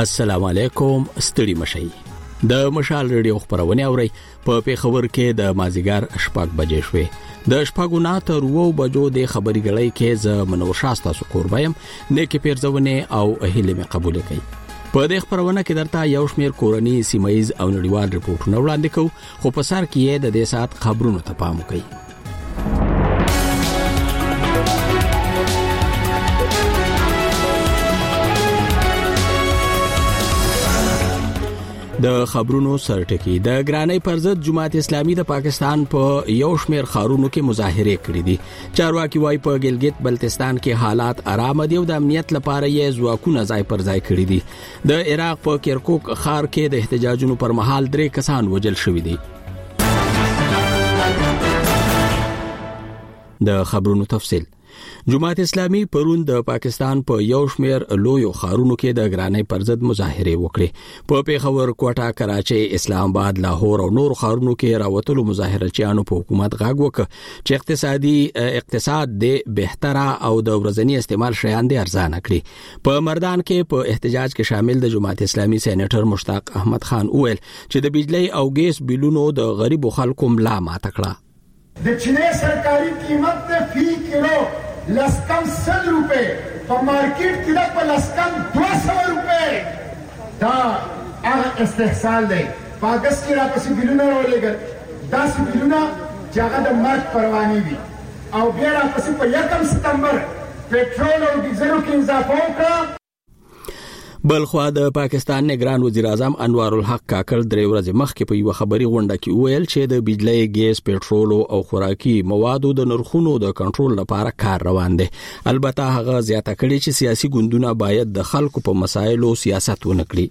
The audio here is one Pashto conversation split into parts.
السلام علیکم. ستړي مشئ. د مشال ریډیو خبرونه اوري په پیښور کې د مازیګر شپږ بجې شوې. د شپږو نه تر 2 بجو د خبري غړي کې ز منور شاستا سکور وایم نیکه پیرزونه او اهله می قبول کړي. په دې خبرونه کې درته یو شمیر کورنی سیمایز او نړیوال ریپورتونه وړاندې کوو، خو په سر کې د دې سات خبرونو ته پام وکړئ. د خبرونو سرټکی د ګرانۍ پر ضد جماعت اسلامي د پاکستان په یو شمیر خارونو کې مظاهره کړې دي. چارواکي وايي په ګلګت بلتستان کې حالات آرام دي او د امنیت لپاره یې ځواکونه ځای پر ځای کړی دي. د عراق په کرکوک ښار کې د احتجاجونو پر مهال 3 کسان وژل شوي دي. د خبرونو تفصیل. جماعت اسلامي پرون د پاکستان په یو شمیر لویو خارونو کې د ګرانۍ پر ضد مظاهره وکړې. په پیښور، کوټا، کراچۍ، اسلام آباد، لاهور او نور خارونو کې راوتلو مظاهرچیانو په حکومت غاګ وکړ چې اقتصاد د بهتره او د ورځنی استعمال شیان دي ارزانه کړي. په مردان کې په احتجاج کې شامل د جماعت اسلامي سېنیټر مشتاق احمد خان وویل چې د بجلی او ګیس بلونو د غریبو خلکو ملا ماته کړه. د چینه سرکاري قیمت د فی کیلو لسکم 100 روپے په مارکیټ کې په لسکم 200 روپے دا هغه استحصال دی. په اگست کې راپسې بلونه راولېږل، داسې بلونه چې هغه د مرګ پروانې وي، او بیا راپسې په 1 سپتمبر پټرول او ډیزلو کې اضافه وکړه. بلخوا د پاکستان نگران وزیر اعظم انوار الحق کاکړ 3 ورځې مخکې په یو خبري غونډه کې وویل چې د بجلی، ګیس، پټرول او خوراکي موادو د نرخونو د کنټرول لپاره کار روان دی. البته هغه زیاته کړي چې سیاسي ګوندونه باید د خلکو په مسایلو سیاست ونکړي.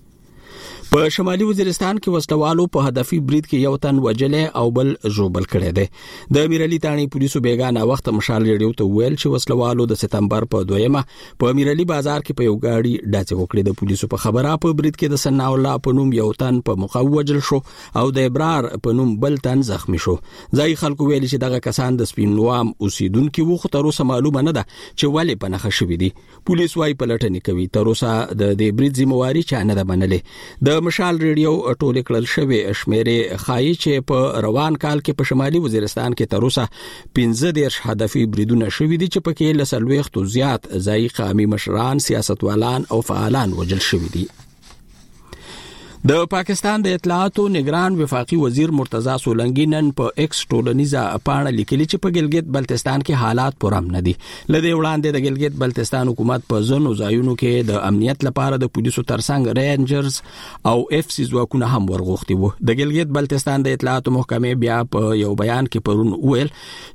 په شمالي وزیرستان کې وسلوالو په هدفي برید کې یو تن وجلې او بل ژوبل کړي دي. د میرعلي تاڼي پولیسو بیګانه وخت مشال ریډیو ته ویل چې وسلوالو د سپتمبر په 2مه په میرعلي بازار کې په یو گاډي ډاڅ وکړي. د پولیسو په خبره په برید کې د سنا الله په نوم یو تن په مقوجل شو او د ابرار په نوم بل تن زخمی شو. ځای خلکو ویل چې دغه کسان د سپینوام اوسیدونکو وو، خو تر اوسه معلومه نه ده چې ولې په نخښه شوي دي. پولیس وايي پلټنې کوي. تر اوسه د دې برید ذمہواری چا نه ده منلې. د مشال ریډیو ټولې کړل شوی شمیرې خایي چې په روان کال کې په شمالي وزیرستان کې تر اوسه 15 هدفي بریدونه شوي دي چې پکې له 40 زیات ځای قومي مشران، سیاستوالان او فعالان وژل شوي دي. د پاکستان د اطلاعاتو نگران وفاقي وزیر مرتضی سولنګي نن په ایکس ټولنیزه پاڼه لیکلي چې په ګلګت بلتستان کې حالات پرم نه دي. لدې وړاندې د ګلګت بلتستان حکومت په ځینو ځایونو کې د امنیت لپاره د پولیسو ترڅنګ رینجرز او اف سی ځواکونه هم ورغوښتي وو. د ګلګت بلتستان د اطلاعاتو محکمې بیا په یو بیان کې پرون ویل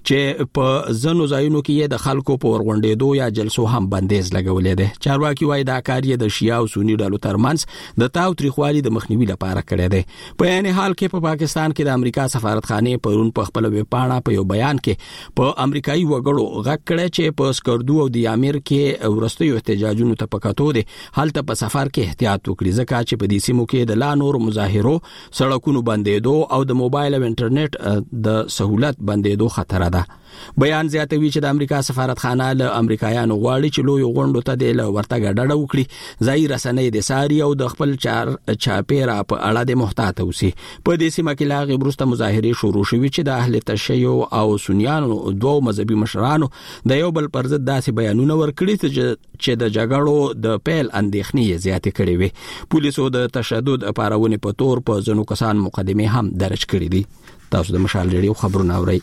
چې په ځینو ځایونو کې د خلکو په ورغونډېدو یا جلسو هم بندیز لګولې ده. چارواکي وايي دا کار یې د شیعه او سنی ډلو ترمنځ د تاوتریخوالي د مخنیوي لپاره کړی دی. په عین حال کې په پاکستان کې د امریکا سفارتخانه پرون په خپل ویب پاڼه په یو بیان کې په امریکایي وګړو غږ کړی چې په سکردو او د امیر کې ورستیو احتجاجونو ته پکاتو دي هلته په سفر کې احتیاط وکړي، ځکه چې په دې سیمو کې د لا نور مظاهرو، سړکونو بندېدو او د موبایل او انټرنیټ د سہولت بندېدو خطر ده. بیان زیاتوي چې د امریکا سفارتخانه له امریکایانو غواړي چې لوی غونډو ته د ورتګ ډډه وکړي، ځای رسنۍ د ساري او د خپل چاپیره په اړه د محتاط اوسي. په دې سیمه کې لاغي برسته مظاهرې شروع شوې چې د اهل تشیع او سنیانو دوه مذهبي مشرانو د یو بل پر ضد داسې بیانونه ورکړي چې د جګړو د پیل اندېښنې زیاتې کړې وي. پولیسو د تشدد پارونې په تور په ځینو کسان مقدمه هم درج کړې دي. تاسو د مشال ریډیو خبرونه اورئ.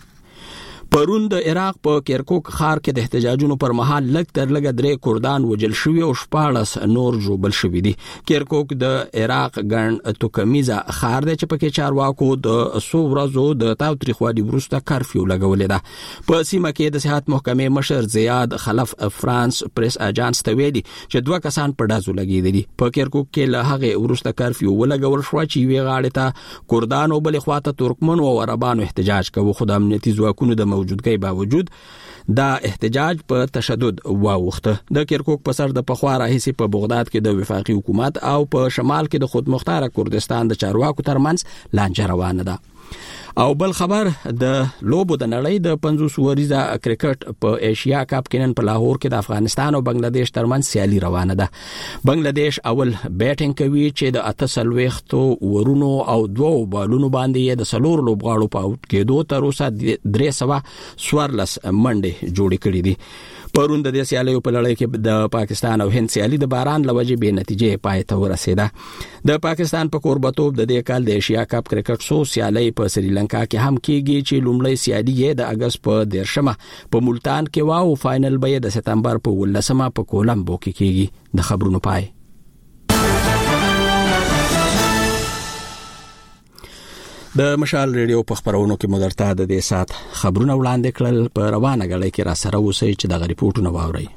پرون د عراق په کرکوک ښار کې د احتجاجونو پر مهال لږ تر لږه 3 کردان وژل شوي او 14 نور ژوبل شوي دي. کرکوک د عراق ګڼ توکمیزه ښار دی چې پکې چارواکو د 100 ورځو د تاوتریخوالي وروسته کرفیو لګولې ده. په سیمه کې د صحت محکمې مشر زیاد خلف فرانس پریس اجانس ته ویلي چې 2 کسان په ډازو لګېدلي. په کرکوک کې له هغه وروسته کرفیو ولګول شو چې یوې غاړې ته کردان او بلې خواته ترکمن او عربانو احتجاج کوي، خو د امنیتي ځواکونو د موجودګۍ باوجود دا احتجاج په تشدد واوښته. د کرکوک په سر د پخوا راهیسې په بغداد کې د وفاقي حکومت او په شمال کې د خود مختار کردستان د چارواکو ترمنځ لانجه روانه ده. او بل خبر د لوبو د نړۍ د 50 وریزه کرکټ په ایشیا کپ کې نن په لاهور کې د افغانستان او بنگلاديش ترمنځ سیالي روانه ده. بنگلاديش اول بیټینګ کوي چې د 38 ورونو او 2 بالونو باندې د سلور لوبغاړو په اوټ کېدو تر اوسه 314 منډه جوړې کړې دي. پرون د دې سیالیو په لړۍ کې د پاکستان او هند سیالي د باران لوجې به نتیجې پای ته ورسېده. د پاکستان په کوربتوب د دې کال د ایشیا کپ کرکټ سو سیالي په سریلانکا کې هم کېږي چې لومړی سیالي د اگست په 13 په ملتان کې واو فائنل به د سپتمبر په 18 په کولمبو کې کېږي. د خبرونو پای. د مشال ریډیو په خبرونو کې مدرته د دې سات خبرونه وړاندې کړل. په روانه غړې کې را سره اوسئ چې د غریپورټونو واورئ.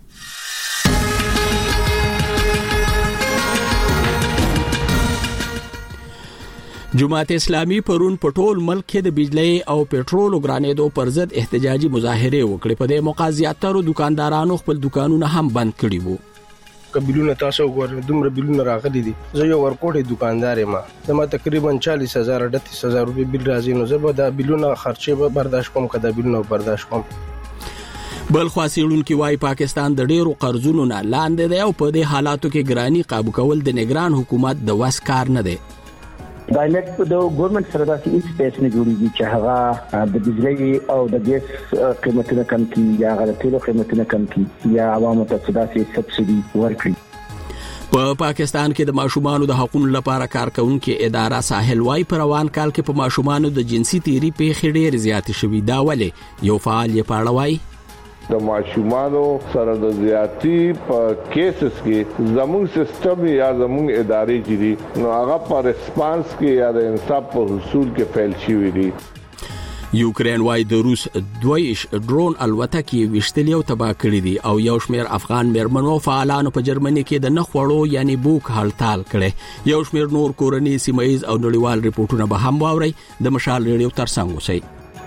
جماعت اسلامي پرون په ټول ملک کې د بجلی او پېټرول ګرانېدو پر ضد احتجاجي مظاهره وکړې. په دې موقع زیاتره دکاندارانو خپل دکانونه هم بند کړي وو. کبیلونه تاسو وګورئ دومره بیلونه راغلي دي. زه یو ورکوټي دکاندار یم. زما تقریبا 40000 38000 روپۍ بیل راځي. نو زه به دا بیلونه خرچې به برداشت کوم کدا بیلونه برداشت کوم. بل خاصیړون کې وايي پاکستان د ډیرو قرضونو نه لاندې دی او په دې حالاتو کې ګرانی قابو کول د نگران حکومت د وس کار نه دی. دایلټ په د ګورنمنت سره داسې هیڅ سپیس نه جوړیږي چې هغه د بجلی او د ګیس قیمتونه کم کړي یا هغه د تیلو قیمتونه کم کړي یا عوامو ته داسې سبسيډي ورکړي. په پاکستان کې د ماشومانو د حقوقو لپاره کارکونکو اداره ساحل وايي په روان کال کې په ماشومانو د جنسي تیری پیښې ډېر زیات شوي. دا ولې یو فعال یې پاړوي د ماشومانو سره د زیاتی په کیسز کې زموږ سیستم یا زموږ ادارې چې دي نو هغه په ریسپانس کې یا د انصاف په حصول کې فیل شوی دي. یوکرین وايي د روس 2 ډرون الوتکې وشتلې او تباہ کړې دي او یو شمېر افغان مېرمنو فعالانو په جرمني کې د نخوړو یعنی بوک هړتال کړي. یو شمېر نور کورني سیمایز او نړیوال ریپورتونه به هم واوري. د مشال ریډیو ترڅنګ اوسئ.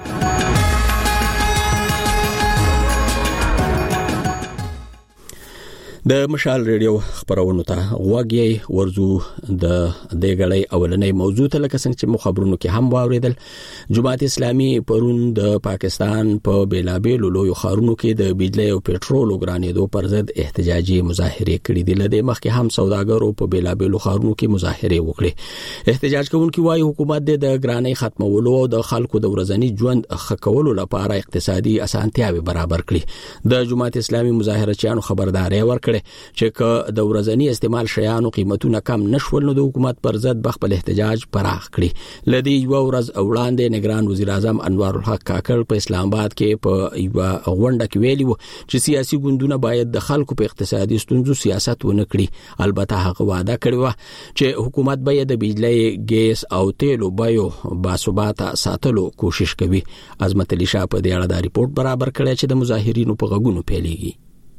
د مشال ریډیو خبرونو ته غوږی ورزو د دې غړې اولنې موضوع ته لکه څنګه چې مخابرونو کې هم واوریدل. جماعت اسلامي پرون د پاکستان په بیلابېلو لویو ښارونو کې د بجلی او پېټرول ګرانېدو پر ضد احتجاجي مظاهره کړې دي. لدې مخکې هم سوداګرو په بیلابېلو ښارونو کې مظاهره وکړې. احتجاج کوونکي وايي حکومت د ګرانۍ ختمولو او د خلکو د ورځني ژوند ښه کولو لپاره اقتصادي اسانتیاوې برابر کړي. د جماعت اسلامي مظاهرچیانو خبرداري ورکړه چې که د ورځنی استعمال شیانو قیمتونه کم نشول نو د حکومت پر ضد بخپل احتجاج پراخ کړي. لدی یو ورځ وړاندې نگران وزیر اعظم انوار الحق کاکړ په اسلام آباد کې په یو غونډه کې ویلي و چې سیاسي ګوندونه باید د خلکو په اقتصادي ستونزو سیاست ونه کړي. البته هغه وعده کړې و چې حکومت به د بجلی ګیس او تیلو بیو باثباته ساتلو کوشش کوي. عظمت علي شاه په دې اړه دا ریپورت برابر کړی چې د مظاهرینو په غوږونو پیلېږي.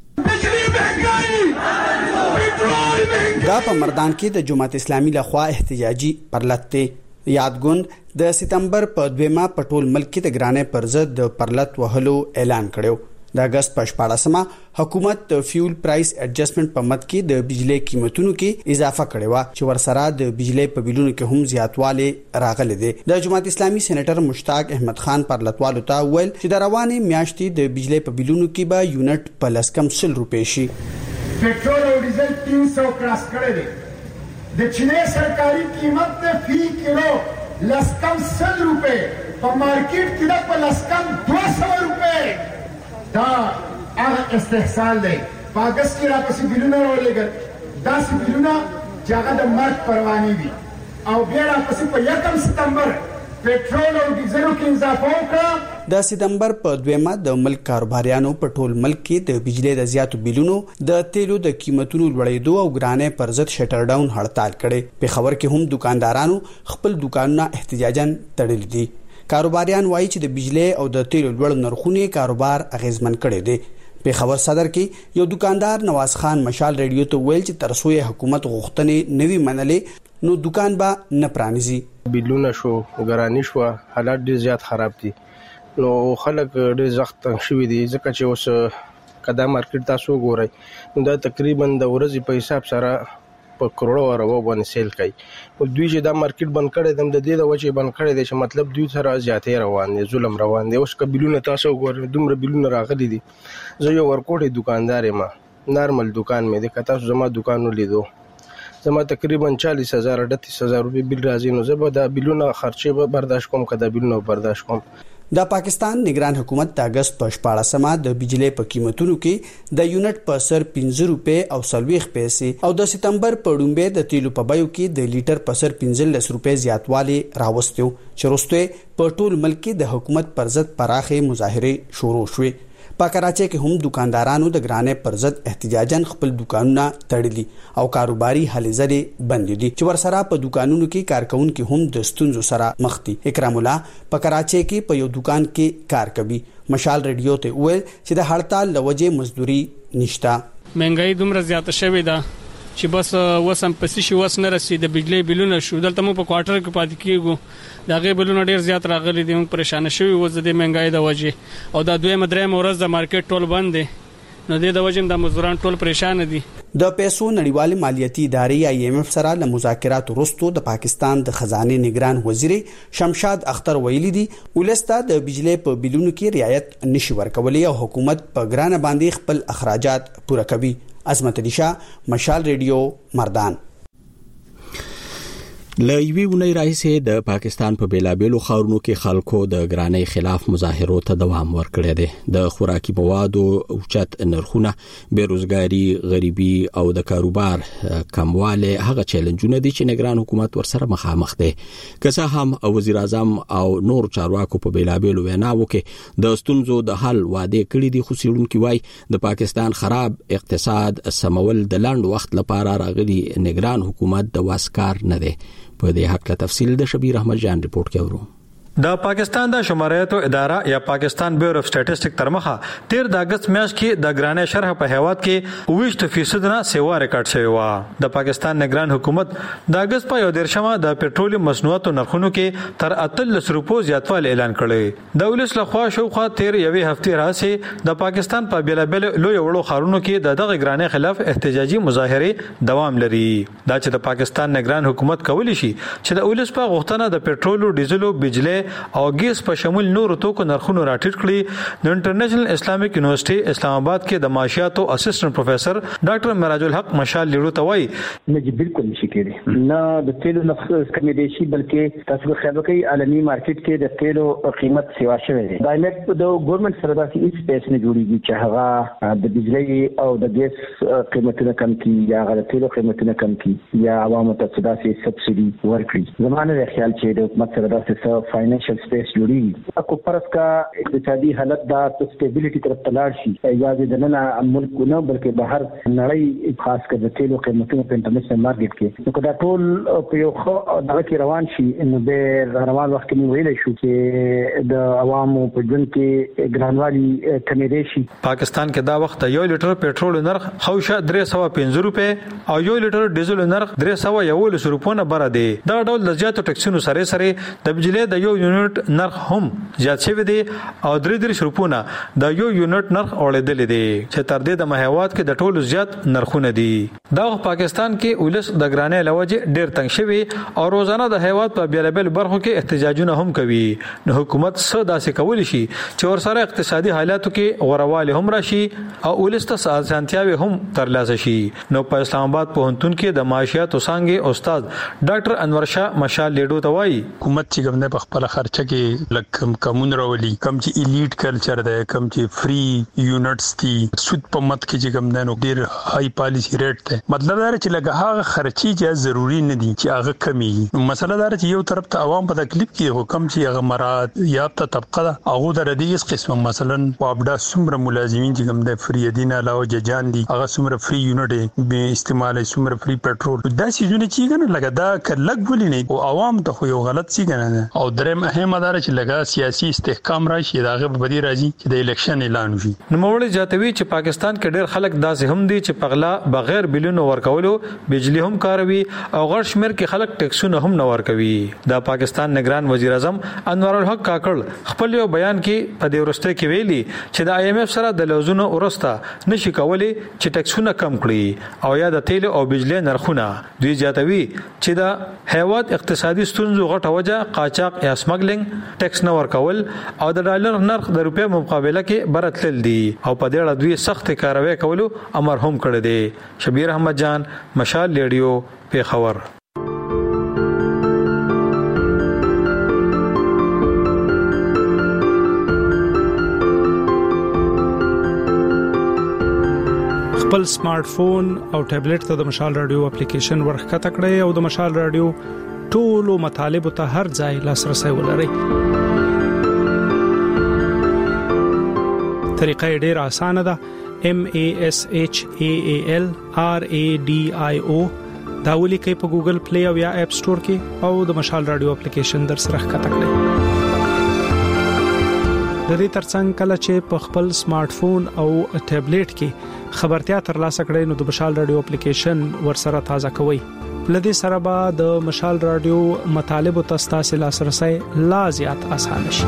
دا په مردان کې د جماعت اسلامي لخوا احتجاجي پرلط یادګوند د سپتمبر په 2 په ټول ملک کې د ګرانې پر ضد د پرلط وهلو اعلان کړو. د اگست په 14مه حکومت د فیول پرایس ایڈجسټمنټ په مد کې د بجلی قیمتونو کې اضافه کړې و چې ورسره د بجلی په بیلونو کې هم زیاتواله راغلي دي. د جماعت اسلامي سېنیټر مشتاق احمد خان پرلطوالو ته ویل چې د روانې میاشتې د بجلی په بیلونو کې به یونټ په لسکم 100 روپۍ شي. पेट्रोल और डीजल 300 क्रॉस करे दे दक्षिणे सरकारी कीमत ने फी किलो लस्कम 100 रुपए पर मार्केट की पर लस्कम 200 रुपए दा आग इस्तेहसाल दे पागस की रापसी बिलुना रोलेगर 10 बिलुना जगह द मार्क परवानी भी और बेड़ा पसी पर 1 सितंबर पेट्रोल और डीजल की इजाफा का د سپتمبر په 2 د ملک کاروباریانو په ټول ملک کې د بجلی د زیاتو بیلونو د تیلو د قیمتونو لوړېدو او ګرانې پر ضد شټر ډاون هړتال کړي. په خبر کې هم دکاندارانو خپل دکانونه احتجاجاً تړلي دي. کاروباریان وایي چې د بجلی او د تیلو لوړ نرخونه کاروبار اغیزمن کړي دي. په خبر صدر کې یو دکاندار نواز خان مشال ریډیو ته ویل چې ترڅو حکومت غوښتنې نوي منلې نو دکان به نه پرانیزي. بیلونه شو ګرانی شو حالات ډیر زیات خراب دي. نو خلک ډیر زخت تنګ شوي دي ځکه چې اوس کدا مارکیټ تاسو ګورئ نو دا تقریبا د ورځې په حساب سره په کروڑو اربو باندې سیل کوي او دوی چې دا مارکیټ بند کړي دم د دې د وجه بند کړي دي چې مطلب دوی سره زیاتې روان دي ظلم روان دي اوس کبیلونه تاسو وګورئ دومره بیلونه راغلي دي زه یو ورکوټي دکاندار یم نارمل دکان مې د کتاب زما دکان ولیدو زما تقریبا 40000 38000 روپے بیل راځي نو زه به دا بیلونه خرچه به برداشت کوم کدا بیلونه برداشت کوم د پاکستان نگران حکومت د اگست په 14مه د بجلی په قیمتونو کې د یونټ په سر 15 روپے او 40 پیسې او د سپتمبر په ډومبه د تیلو په بایو کې د لیټر په سر 15 روپے زیاتوالی راوستیو چې وروسته په ټول ملک کې د حکومت پر ضد پراخه مظاهره شروع شوې په کراچۍ کې هم دکاندارانو د ګرانې پر ضد احتجاجاً خپل دکانونه تړلي او کاروباري هلې ځلې بند دي چې ورسره په دکانونو کې کارکونکو هم د ستونزو سره مخ دي اکرام الله په کراچۍ کې په یو دکان کې کار کوي مشال ریډیو ته وویل چې د هړتال لوجه مزدوري نشتا مهنګای دومره زیاته شوې ده چې بس وسم پسې شي وس نه رسي د بجلی بلونه شو دلته مو په کوارټر کې پاتې کیږو دا غي بلونه ډیر زیات راغلي دي موږ پریشان شوي و زده مهنګای د وجه او دا دوی مدرې مورز د مارکیټ ټول بند دي نو د وجه د مزدوران ټول پریشان دي د پیسو نړیوال مالیاتي ادارې IMF سره له مذاکرات وروسته د پاکستان د خزانه نگران وزیر شمشاد اختر ویلي دي ولسته د بجلی په بلونو کې رعایت نشي ورکولای او حکومت په ګرانه باندې خپل اخراجات پوره کوي عظمت علي شاه مشال ریډیو مردان لوی ونی راځي د پاکستان په بیلابېلو خاورونو کې خلکو د ګرانۍ خلاف مظاهرو ته دوام ورکړی دی د خوراکي موادو اوچت نرخونه بیروزګاری غریبي او د کاروبار کمواله هغه چیلنجونه دي چې نگران حکومت ورسره مخامخ دی که څه هم وزیر اعظم او نور چارواکو په بیلابېلو ویناوو کې د ستونزو د حل وعده کړې دي خو سیړونکو وای د پاکستان خراب اقتصاد سمول د لاند وخت لپاره راغلي نگران حکومت د واسکار نه دی په دې حق له تفصیل د شبیر احمد جان ریپورت کوي د پاکستان د شماریاتو اداره یا پاکستان بیورو اف سټیټسټک ترمخه 13 د اگست میاشت کې د ګرانې شرح په هیواد کې 20% نه سیوا ریکارډ شوی و د پاکستان نگران حکومت د اگست په 11مه د پېټرولیم مصنوعاتو نرخونو کې تر 13 روپو زیاتوالی اعلان کړی د ولس لخوا شوخه 13 یوې هفتې راځي د پاکستان په بیلابل لوی وړو خارونو کې دغه ګرانې خلاف احتجاجي مظاهره دوام لري دا چې د پاکستان نگران حکومت کولی شي چې د ولس په غوښتنه د پېټرولو ډیزلو بجلی او ګیس په شمول نورو توکو نرخونه راټیټ کړي د انټرنیشنل اسلامیک یونیورسيټي اسلام آباد کې د معاشياتو اسسټنټ پروفیسور ډاکټر مراج الحق مشال لیړو ته وایي نه جی بالکل نشي کېږي نه د تیلو نرخ کمې دي شي بلکې تاسو خبرې کوي عالمي مارکیټ کې د تیلو قیمت سیوا شوی دی دایمت د ګورنمنت سره داسې هیڅ پیسې نه جوړیږي چې هغه د بجلی او د ګیس قیمتونه کم کړي یا د تیلو قیمتونه کم کړي یا عوامو ته داسې سبسيډي ورکړي زمانه د خیال چې د حکومت سره داسې فاینانشل سپیس جوړیږي اكو پرس کا اقتصادي حالت دا سټیبিলিټي طرف ته لاړ شي یا د نن ملک نه بلکې بهر نړۍ خاص کر د تیلو قیمتونو په انټرنیشنل مارکیټ کې نو دا ټول په یو خو دغه کې روان شي نو به روان وخت کې ویل شو چې د عوامو په ژوند کې ګرانوالي کمې شي پاکستان کې دا وخت یو لیټر پېټرول نرخ خوشه 315 روپے او یو لیټر ډیزل نرخ 311 روپو نه بره دی دا ډول د زیاتو ټکسونو سره سره د بجلی د یو یونټ نرخ هم زیات شوی دی او 3 روپونه د یو یونټ نرخ اوریدل دي چې تر دې د مهیواد کې د ټولو زیات نرخونه دي دا پاکستان کې ولس د ګرانې لوجه ډیر تنگ شوی او روزانه د هیواد په بیلابل برخو کې احتجاجونه هم کوي نو حکومت څه داسې کولی شي چې ورسره اقتصادي حالاتو کې غورواله هم راشي او ولس ته اسانتیاوي هم ترلاسه شي نو په اسلام آباد پوهنتون کې د معاشياتو څنګه استاد ډاکټر انور شاه مشال لیډو ته وایي حکومت چې کوم په خپل خرچه کې لکه کمون راولي کم چې الیټ کلچر ده کم چې فری یونټس دي سود په مت کې چې کوم دنو ډیر های پالیسی ریټ ته مطلب دا چې لکه هغه خرچي چې ضروری نه دي چې هغه کمی نو مسله دا چې یو طرف ته عوام په تکلیف کې حکم چې هغه مراد یافته طبقه هغه د ردیس قسم مثلا وابدا سمره ملازمین چې کوم د فری دین علاوه ججان دي هغه سمره فری یونټ به استعمال سمره فری پټرول دا سيزونه چې کنه لکه دا کلک ولې نه او عوام ته خو یو غلط سي کنه او درم مدار چې لګا سیاسي استحکام راشي داغه په بدی راځي چې د الیکشن اعلان وشي. نوموړي جاتوي چې پاکستان کې ډېر خلک داسې هم دي چې پغلا بغیر بلونو ورکولو بجلی هم کاروي او غیر شمیر کې خلک ټیکسونه هم نه ورکوي. د پاکستان نگران وزیر اعظم انوار الحق کاکړ خپل یو بیان کې په دې ورسته کې ویلي چې د IMF سره د لوزونو ورسته نشي کولای چې ټیکسونه کم کړي او یا د تیل او بجلی نرخونه. دوی جاتوي چې د هیواد اقتصادي ستونزو غټه وجه قاچاق یا سمګلینګ ټیکس نه ورکول او د ډالر نرخ د روپیا مقابله کې برتل دي او په دې اړه دوی سخت کاروي کولو امر هم کړی دی. شبیر احمد جان، مشال ریډیو، پیښور. خپل سمارټ فون او ټابلیټ ته د مشال رادیو اپلیکیشن ورخته کړئ او د مشال رادیو ټولو مطالب ته هر ځای لاسرسي ولرئ. طریقه ډېر اسانه ده. MASHAAL RADIO دا ولیکئ په ګوګل پلی او یا اپ سٹور کې او د مشال رادیو اپلیکیشن در سره ښکته کړئ. د دې ترڅنګ کله چې په خپل سمارټ فون او ټابلیټ کې خبرتیا ترلاسه کړئ نو د مشال رادیو اپلیکیشن ورسره تازه کوئ. لدې سره به د مشال رادیو مطالب او تاسو لاسرسي لا زیات آسان شي.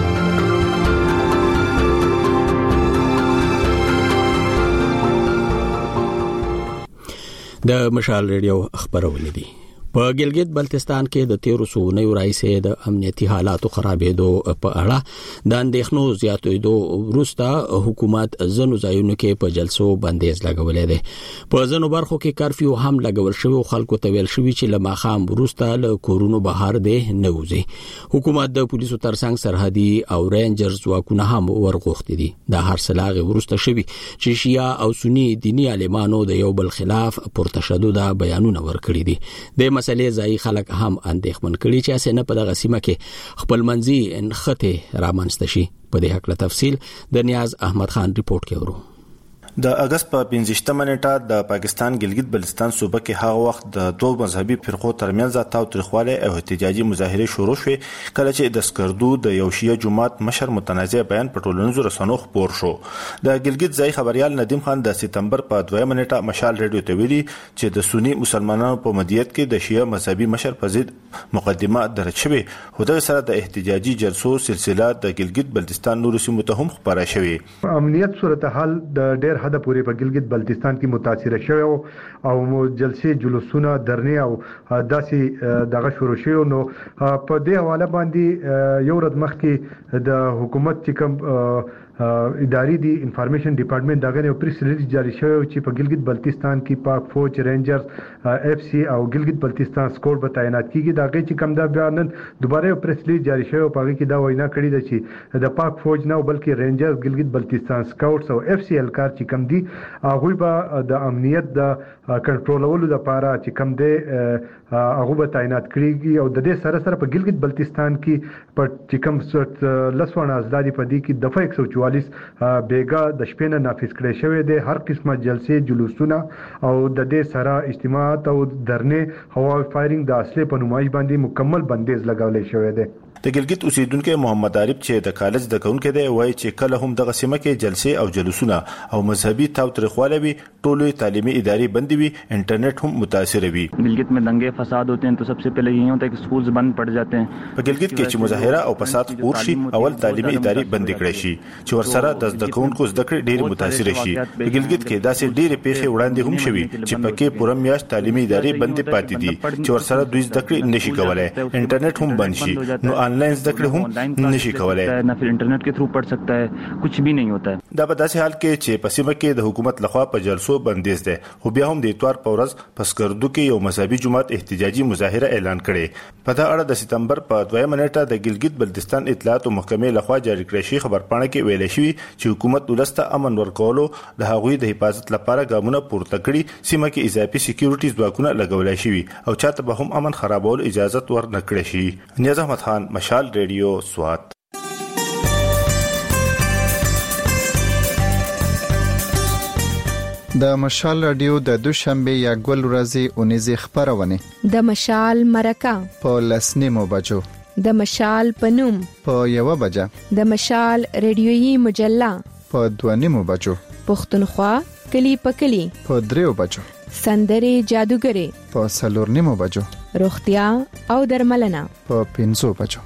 د مشال رادیو خبرونه دي. په ګلګت بلتستان کې د 1300 راځي د امنیتي حالاتو خرابېدو په اړه د اندېښنو زیاتېدو وروسته حکومت زنو ځایونو کې په جلسو بندیز لګولې ده. په زنو برخو کې کرفیو هم لګول شوی او خلکو ته ویل شوی چې لماخام وروسته له کورونو بهر ده نه وځي. حکومت د پولیسو ترڅنګ سرحدي او رینجرز ځواکونه هم ورغوښتي دي. د هر سلاغه وروسته شوی چې شیعه او سنی دینی عالمانو د یو بل خلاف پرتشدد بیانونه ورکړي دي. د مسلې ځای خلک هم اندېښمن کړي چې اسنه په دغه سیمه کې خپل منځي انخته رامنځته شي. په دې حق له تفصیل د نیاز احمد خان ریپورت کې ورو. د اگست په 15مه نیټه د پاکستان ګلګت بلتستان صوبه کې هغه وخت د دوه مذهبي فرقو ترمنځ تاوتریخواله او احتجاجي مظاهره شروع شوه کله چې د سکردو د یو شیعه جماعت مشر متنازع بیان په ټولنیزو رسنیو خبر شو. د ګلګت ځای خبريال ندیم خان د سپتمبر په 2مه نیټه مشال ریډیو ته ویلي چې د سنی مسلمانانو په مدیریت کې د شیعه مذهبي مشر په ضد مقدمه درج شوه. هدا سره د احتجاجي جلسو سلسله د ګلګت بلتستان نور سیمو ته هم خبره شوه. امنیت صورتحال د ډېر حد پورې په ګلګت بلتستان کې متاثر شوی او جلسې جلوسونه درنې او داسې دغه شروع شوی. نو په دې حواله باندې یو ورځ مخکې د حکومت چې کوم اداري دی انفارمیشن ډپارټمنټ دغه یو پریس ریلیز جاری شوی چې په ګلګت بلتستان کې پاک فوج رینجرز FC او ګلګت بلتستان سکور به تعینات کیږي. دغه چې کوم دا بیان دوباره یو پریس ریلیز جاری شوی په هغه کې دا وینا کړې ده چې د پاک فوج نه بلکې رینجرز ګلګت بلتستان سکاوټس او FC الکار چې کوم دي هغه به د امنیت د کنټرولولو لپاره چې کوم دي هغه به تعینات کړيږي او د دې سره په ګلګت بلتستان کې په چې کوم لسوانه ازادي په دې کې دفعه 144 بیګا د شپې نه نافذ کړي شوی دی. هر قسمه جلسې جلوسونه او د دې سره اجتماعات او درنې هوایي فایرینګ د اصلي په نمایش باندې مکمل بندیز لګولې شوی دی. د ګلګت اوسیدونکو محمد عارف چې د کالج د کونکو دی وایي چې کله هم دغه سیمه کې جلسې او جلوسونه او مذهبي تاوتریخواله وي ټولې تعلیمي ادارې بند وي انټرنیټ هم متاثر وي. ګلګت में दंगे फसाद होते हैं तो सबसे पहले यही होता है कि स्कूल्स बंद पड़ जाते हैं. په ګلګت کې چې مظاهره او فساد خور شي اول تعلیمي ادارې بند کړي شي چې ورسره د زده کوونکو زده کړې ډېر متاثر شي. په ګلګت کې داسې ډېرې پیښې وړاندې هم شوي چې پکې پوره میاشت تعلیمي ادارې بند پاتې دي چې ورسره دوی زده کړې نشي کولای. انټرنیټ هم بند شي نو آنلاین زده کړې هم نشي کولای. نه په انټرنیټ کې تھرو پڑھ سکتا ہے کچھ بھی نہیں ہوتا ہے. دا په داسې حال کې چې په سیمه کې د حکومت لخوا په جلسو بندیز ده. خو بیا هم د اتوار په ورځ په سکردو کې یو مذهبي جماعت احتجاجي مظاهره اعلان کړي. په دا اړه د سپتمبر په 2مه نیټه د ګلګت بلتستان اطلاعات محکمې لخوا جاری کړی شي خبرپاڼه کې ویل شوی چې حکومت ولسته امن ورکولو د هغوی د حفاظت لپاره ګامونه پورته کړي. سیمه کې اضافي سکیورټي ځواکونه لګولای شي او چاته به هم امن خرابول اجازه ورنکړي شي. نیاز احمد خان، مشال ریډیو، سوات. د مشال رادیو د دوشنبه یا ګل ورځې اونیزه خبرونه د مشال مرکه په لسنیمو بجو د مشال پنوم په 1 بجه د مشال ریډیويي مجله په 2:30 بجو پښتونخوا کلی پکلی په 3 بجو سندري جادوګری په 4:30 بجو روغتیا او درملنه په 5 بجو.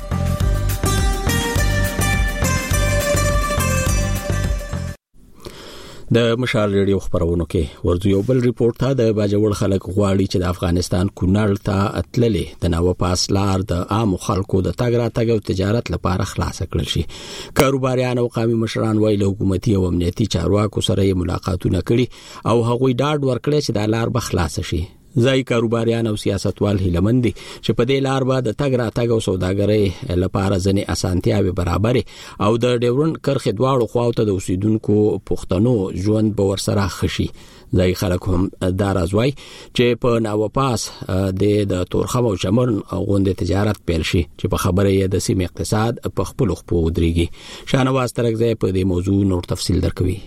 د مشال ریډیو خبرونو کې ورځو یو بل ریپورت ته د باجوړ خلک غواړي چې د افغانستان کونړ ته اتللې د نو پاس لار د عام خلکو د تګ راتګ او تجارت لپاره خلاص کړل شي. کاروباریان او قومي مشران وایي له حکومتي او امنیتي چارواکو سره ملاقاتونه کړي او هغوی ډاډ ورکړي چې د لار به خلاص شي. ځای کاروباریان او سیاستوال هیلمن دي چې په دې لار به د تګ راتګ او سوداګرۍ لپاره ځنې اسانتیاوي برابرې او د ډیورنډ کرښې دواړو خواو ته د اوسیدونکو پښتنو ژوند به ورسره خشي. ځای خلک هم دا راځوي چې په نو پاس د تورخم او چمن غونډې تجارت پیل شي چې په خبره یې د سیمې اقتصاد په خپل خپو ودرېږي. شاهنواز ترکزی په دې موضوع نور تفصیل درکوي.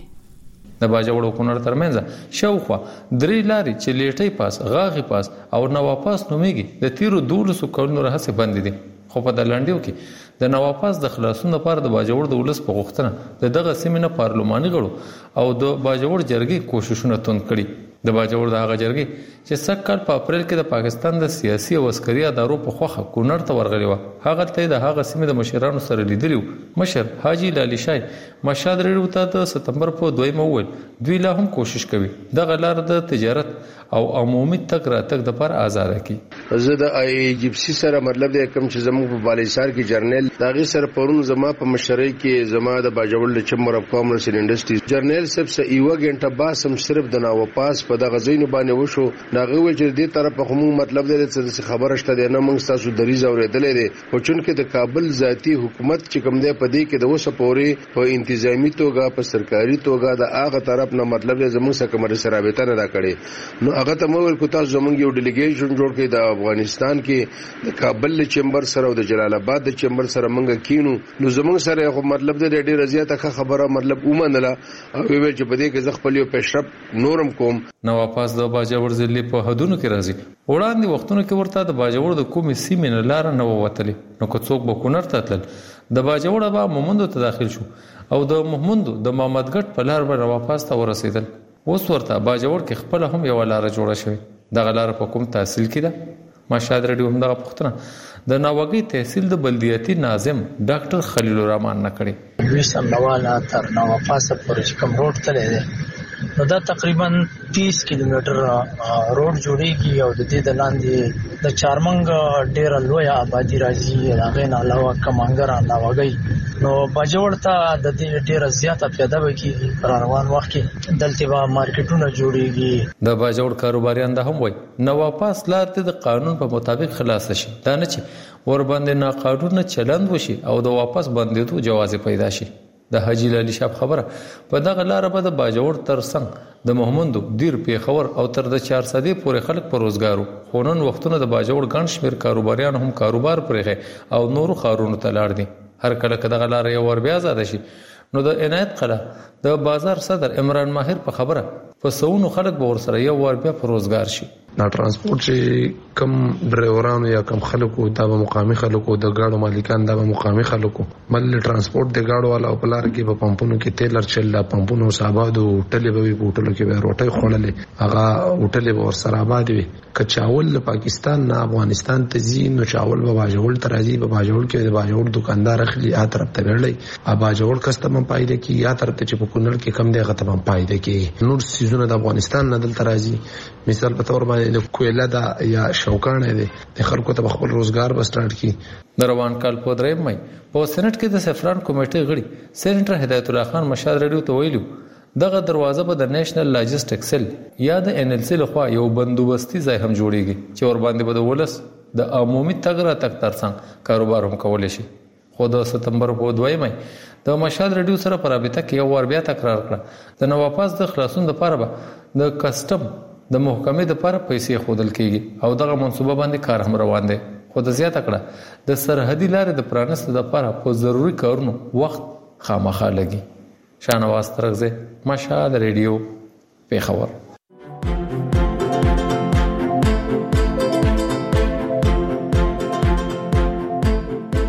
د باجوړ او کونړ ترمنځ شاوخوا 3 لارې چې لیټي پاس غاغي پاس او نواپاس نوميږي د تیرو 200 کلونو راهڅه بند دي. خو په د لنډیو کې د نواپاس د خلاصون لپاره د باجوړ د ولس په غوښتنه دغه سیمه پارلماني غړو او د باجوړ جرګې کوششونه توند کړي. د باجوړ د هغه جرګې چې سکهال په اپریل کې د پاکستان د سیاسي او عسکري ادارو په خوخه کونړ ته ورغلی و. هغه ته د هغه سیمه د مشرانو سره لیدلی مشر حاجی لالی شای مشاد ریډیو ته د سپتمبر په 2 مول دوی لا هم کوشش کوي د غلار د تجارت او عمومي تک راتک د پر آزاد کی. زه د ایجپسی سره مطلب د کم چې زموږ په بالیسار کې جرنل داغي سره پرون زما په مشرۍ کې زما د باجوړ د چمبر اف کامرس ان انډستریز جرنل سب سه یو غنټه با سم صرف د نو پاس په دغه زین باندې وشو. داغه ویل چې دې طرف په کوم مطلب د څه خبره شته نه موږ تاسو دریز اورېدلې دي خو چونکې د کابل ذاتی حکومت چې کوم دی په دې کې د وسه پوري په انتظامی توګه په سرکاري توګه د هغه طرف نه مطلب زموږ سره کومه رابطه نه راکړي. نو هغه ته مول کو تاسو زموږ یو ډیلیګیشن جوړ کړي د افغانستان کې د کابل چمبر سره او د جلال آباد د چمبر سره موږ کینو. نو زموږ سره خو مطلب د ډېر زیاته خبره مطلب ومنله او ویل چې په دې کې زه خپل یو پیشرفت نورم کوم. نو واپس د باجوړ ضلع په حدودو کې راځي. وړاندې وختونو کې ورته د باجوړ د کومې سیمې نه لار نه ووتلې. نو که څوک به کونړ ته تلل د باجوړ به مومندو ته داخل شو او د مومندو د محمدګټ په لار به واپس ته ورسېدل. اوس ورته باجوړ کې خپل هم یو لار جوړه شوې. دغه لار په کوم تحصیل کې ده؟ مشاد ریډیو هم دغه پوښتنه د ناوګي تحصیل د بلدیاتي ناظم ډاکټر خلیل الرحمن نه کړې. ویسم نواله تر نو پاسه پورې کوم روډ تللی دی نو دا تقریبا 30 کیلومتر روډ جوړیږي او د دې د لاندې د چارمنګ ډیر لوی آبادی راځي. هغه نه علاوه کمانګر ناوګي نو باجوړ ته د دې ډیر زیاته پیدا وکړي. پر روان وخت کې دلته به مارکیټونه جوړیږي. د باجوړ کاروباریان د هم وای نو واپس لار ته د قانون په مطابق خلاص شي. دا نه چې ور باندې ناقانونه چلند وشي او د واپس باندېدو جواز پیدا شي. د حاجی لالی شاب خبره په دغه لار به د باجوړ ترڅنګ د محمدو دیر پیښور او تر د 400 پورې خلک پر روزګارو. خونن وختونه د باجوړ ګڼ شمیر کاروباریان هم کاروبار پرېږي او نورو خارونو ته لاړ دي. هر کله چې دغه لار یو ور بیا آزاد شي نو د عنایت قلعه د بازار صدر عمران ماهر په خبره په سونو خلک به ورسره یو ور بیا پر روزګار شي. دا ترانسپورت چې کم ډرایورانو یا کم خلکو دا به مقامي خلکو د گاډو مالکان دا به مقامي خلکو بل ترانسپورت د گاډو والا په لار کې په پمپونو کې تیل ارچل لا پمپونو صاحب او ټلې به په هوټلو کې به روټي خړلې هغه هوټلې به ورسره آباد وي. کچاول پاکستان نه افغانستان ته ځي نو چاول به باجوړ ته راځي. په باجوړ کې د باجوړ دکاندار اخلي ا طرف ته وړلې باجوړ کسټمر پایده کې یا طرف ته چې په کونړ کې کم دی غته پایده کې نور سيزونه د افغانستان نه دلته راځي. مثال په تور باندې د کویلا دا یا شوکانه دي د خلکو ته خپل روزګار به سٹارټ کی. د روان کال په 3 مې په سېنات کې د سفران کمیټې غړي سېنیټر هدایت الله خان مشاد ریډیو ته ویلو دغه دروازه به د نېشنل لاجستیک سیل یا د NLC لخوا یو بندوبستي ځای هم جوړیږي چې ور باندې به د ولس د عمومي تګ راتګ ترڅنګ کاروبار هم کولای شي. خو د سپتمبر په 2 مې د مشاد ریډیو سره په رابطه کې یو ور بیا تکرار کړ د نو واپس د خلاصون لپاره به د کسٹم د محکمې د لپاره پیسې خودل کیږي او دغه منصوبه باندې کار هم روان دی. خو د زیاته کړه د سرحدي لارې د پرانستو لپاره په ضروري کارونو وخت خامخا لګي. شاهنواز ترکزی مشاد ریډیو پیښور.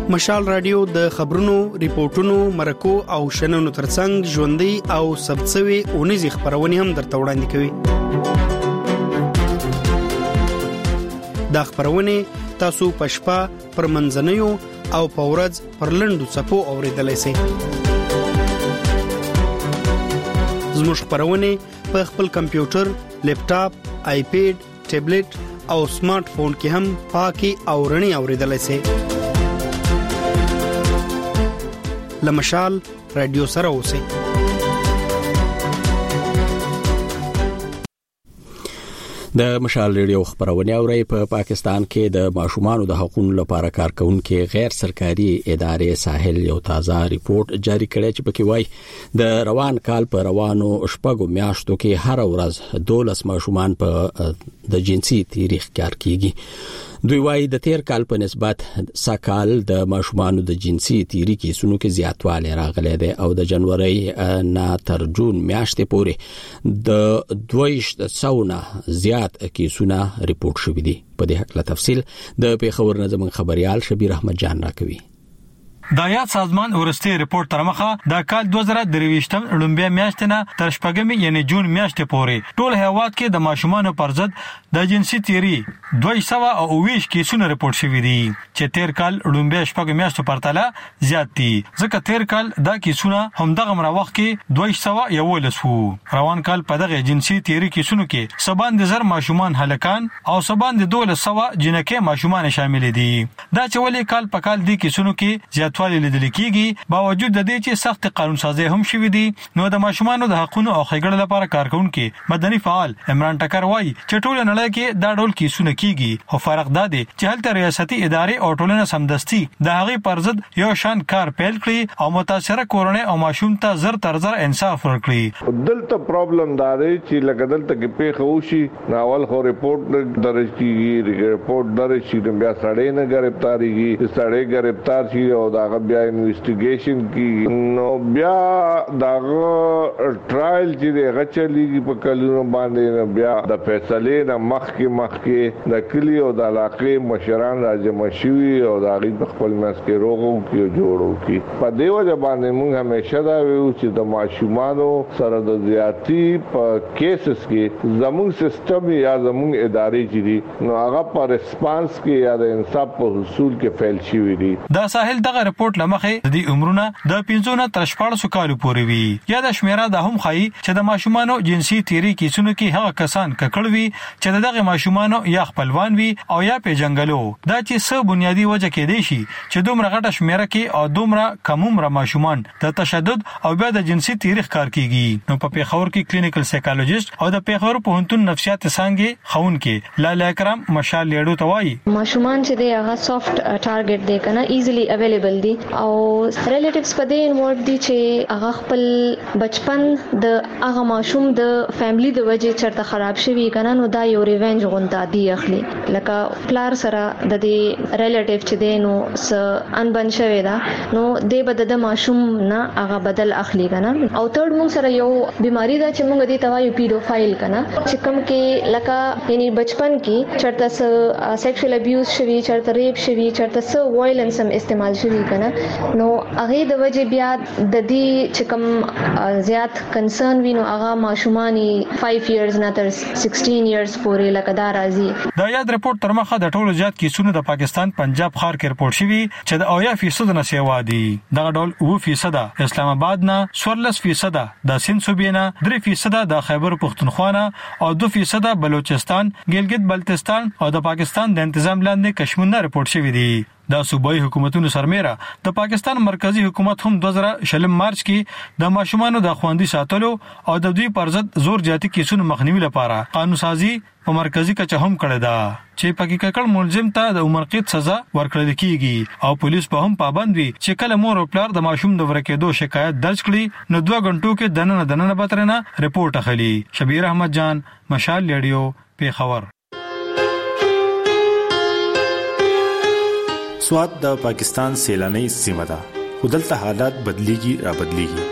مشال رادیو د خبرونو، ریپورتونو، مرکو او شننو ترڅنګ ژوندۍ او سبڅوي اونیزي خبرونه هم درته وړاندې کوي. دا خبرونه تاسو پښپا پر منځنیو او پورز پر لندو صفو اوریدلای شئ. زموږ خبرونه په خپل کمپیوټر، لیپټاپ، آیپیډ، ټابلیټ او سمارټ فون کې هم پاکي او رڼي اوریدلای شئ. لمشال رادیو سره اوسئ. د مشال ریډیو خبرونه اوري. په پاکستان کې د ماشومانو د حقوقو لپاره کارکونکو غیر سرکاري ادارې ساحل یو تازه ریپورت جاری کړی چې پکې وایي د روان کال په روانو شپږو میاشتو کې هر ورځ 12 ماشومان په د جنسي تاریخ کار کیږي. دوی وایي د تیر کال په نسبت سکال د ماشومانو د جنسي تاریخ کیسونو کې زیاتوالی راغلی دی او د جنوري نه تر جون میاشتې پورې د 200 نه زیات کیسونه ریپورت شوي دي. په دې حق له تفصیل د پیښور نه زموږ خبريال شبیر احمد جان راکوي. د یاد سازمان ورستي ریپورت تر مخه د کال 2023 لومبیا میاشتې نه تر شپږمې یعنی جون میاشتې پورې ټول هیواد کې د ماشومانو پر ضد د جنسي تیری 220 کیسونه ریپورت شوي دي چې تیر کال لومبیا شپږ میاشتو پرتله زیات دي. ځکه تیر کال دا کیسونه همدغه مره وخت کې 211 وو. روان کال په دغه جنسي تیری کیسونو کې سبان د زر ماشومان هلکان او سبان د 1200 جنکه ماشومان شامل دي. دا چې ولې کال په کال دي کیسونو کې زیاتوالی لیدل کیږي باوجود د دې چې سخت قانون سازي هم شوي دي. نو د ماشومانو د حقوقو او ښېګړې لپاره کارکونکو مدني فعال عمران ټکر وایي چې ټول نړۍ کې دا ډول کیسونه کیږي خو فرق دا دی چې هلته ریاستي ادارې او ټولنه سمدستي د هغې پر ضد یو شان کار پیل کړي او متاثره کورنۍ او ماشوم ته زر تر زر انصاف ورکړي. دلته پرابلم دا دی چې لکه دلته کې پیښه وشي ناول خو ریپورت درج کیږي، ریپورت درج شي بیا سړی نه گرفتاریږي، سړی گرفتار شي او دا بیا انویسټیګیشن کی نو بیا داغه ټرایل چې دغه چلیږي په کلونو باندې بیا د فیصلې نه مخکې د کلی او د علاقې مشران راځي مشوي او د غي خپل مسکه روغو کې جوړو کی په دیو ځبانه موږ همیشه دا ویو چې د ماشومانو سره د زیاتی په کیسز کې زموږ سیستم یا زموږ ادارې چې نو هغه په ریسپانس کې یا د انصاف په حصول کې فیل شي وي. دا ساحل دغه ریپورت لمخه د دې عمرونه د 15 نه تر 14 کالو پورې وي. یا د شمیره د هم خای چې د ماشومانو جنسي تیری کیسونو کې هغه کسان ککړوي چې دغه ماشومانو یا خپلوان وي او یا پیژنګلو. دا چې څه بنیادی وجه کې دی شي چې دومره غټه شمیره کې او دومره کم عمر ماشومان د تشدد او بیا د جنسي تاریخ کار کیږي. نو په پیښور کې کلینیکل سایکالوجیست او د پیښور پوهنتون نفسیات څنګه خون کې لاله اکرام مشال لیډو توای ماشومان چې دی هغه سافت ټارګټ دی کنه ایزلی اویلیبل دی او ریلیټیوز په دې انوالو دي چې هغه خپل بچپن د هغه ماشوم د فیملی د وجې چرته خراب شوی کنه نو دا یو ریونج غونډه دی اخلي لکه پلار سره د دې ریلیټیو چې دی نو س انبن شوی دا نو د بد د ماشوم نه هغه بدل اخلي کنه. او ترډ موږ سره یو بیماری دا چې موږ دې توایو پیډوفایل کنه چې کوم کې لکه یعنی بچپن کې چرته س سیکشوال ابیوز شوی چرته ریپ شوی چرته س وایلنس هم استعمال شوی کنه نو هغه د وجه بیا د دې چې کوم زیات کنسرن وینو هغه ماشومانی 5 ایئرز نه تر 16 ایئرز پورې لکه دا راځي. دا یاد ریپورت تر مخه د ټولو زیات کیسونو د پاکستان پنجاب خار کې ریپورت شوی چې د 80% نه سیوا دي. دا ډول 2% اسلام آباد نه 14% د سند صوبې نه 3% د خیبر پختونخوا نه او 2% بلوچستان ګلګت بلتستان او د پاکستان د تنظیم لاندې کشمیر نه ریپورت شوی دي. دا صوبایي حکومتونو سرمیره د پاکستان مرکزی حکومت هم 2000 مارچ کې د ماشومانو د خوندي ساتلو او د دوی پر ضد زور جاتی کیسونو مخنیوي لپاره قانون سازي په مرکزی کچه هم کړی دا چې پکې ککړ ملزم ته د عمر قید سزا ورکړل کیږي او پولیس په هم پابند وي چې کله مور او پلار د ماشوم د ورکېدو شکایت درج کړي نو 2 غنټو کې دننه بترنه ریپورت اخلي. شبیر احمد جان مشال لیډیو پیښور. سواد د پاکستان سیلاني سیمه ده خو دلته حالات بدلیږي را بدلیږي.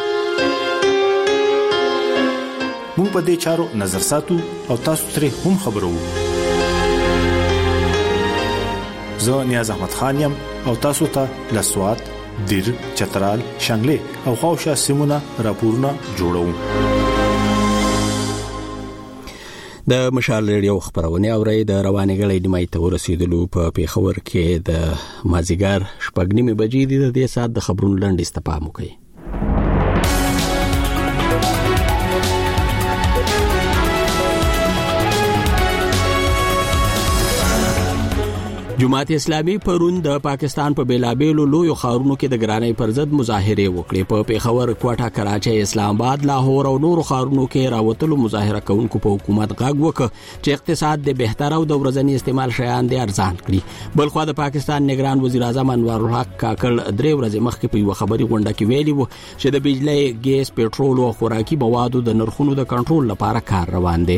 موږ په دې چارو نظر ساتو او تاسو ترې هم خبرو. زه نیاز احمد خان یم او تاسو ته لسوات دیر چترال شنگله او خوشا سیمونه راپورونه جوړوم. د مشال ریډیو خبرونه اوري د رواني غړي نیمه ته ورسېدلو په پیښور کې د مازیګر 8:30 بجې د دې سات د خبرونو لاندې استفاده وکړي. جماعت اسلامي پرون د پاکستان په بیلابېلو لویو ښارونو کې د ګرانۍ پر ضد مظاهره وکړې. په پیښور، کوټه، کراچۍ، اسلام آباد، لاهور او نورو ښارونو کې راوتلو مظاهره کوونکو په حکومت غږ وکړ چې اقتصاد د بهتر او د ورځني استعمال شیان د ارزان کړي. بلخو د پاکستان نگران وزیر اعظم انوار الحق کاکل 3 ورځې مخکې په یو خبري غونډه کې ویلي وو چې د بجلی، ګیس، پېټرول او خوراکي موادو د نرخونو د کنټرول لپاره کار روان دی.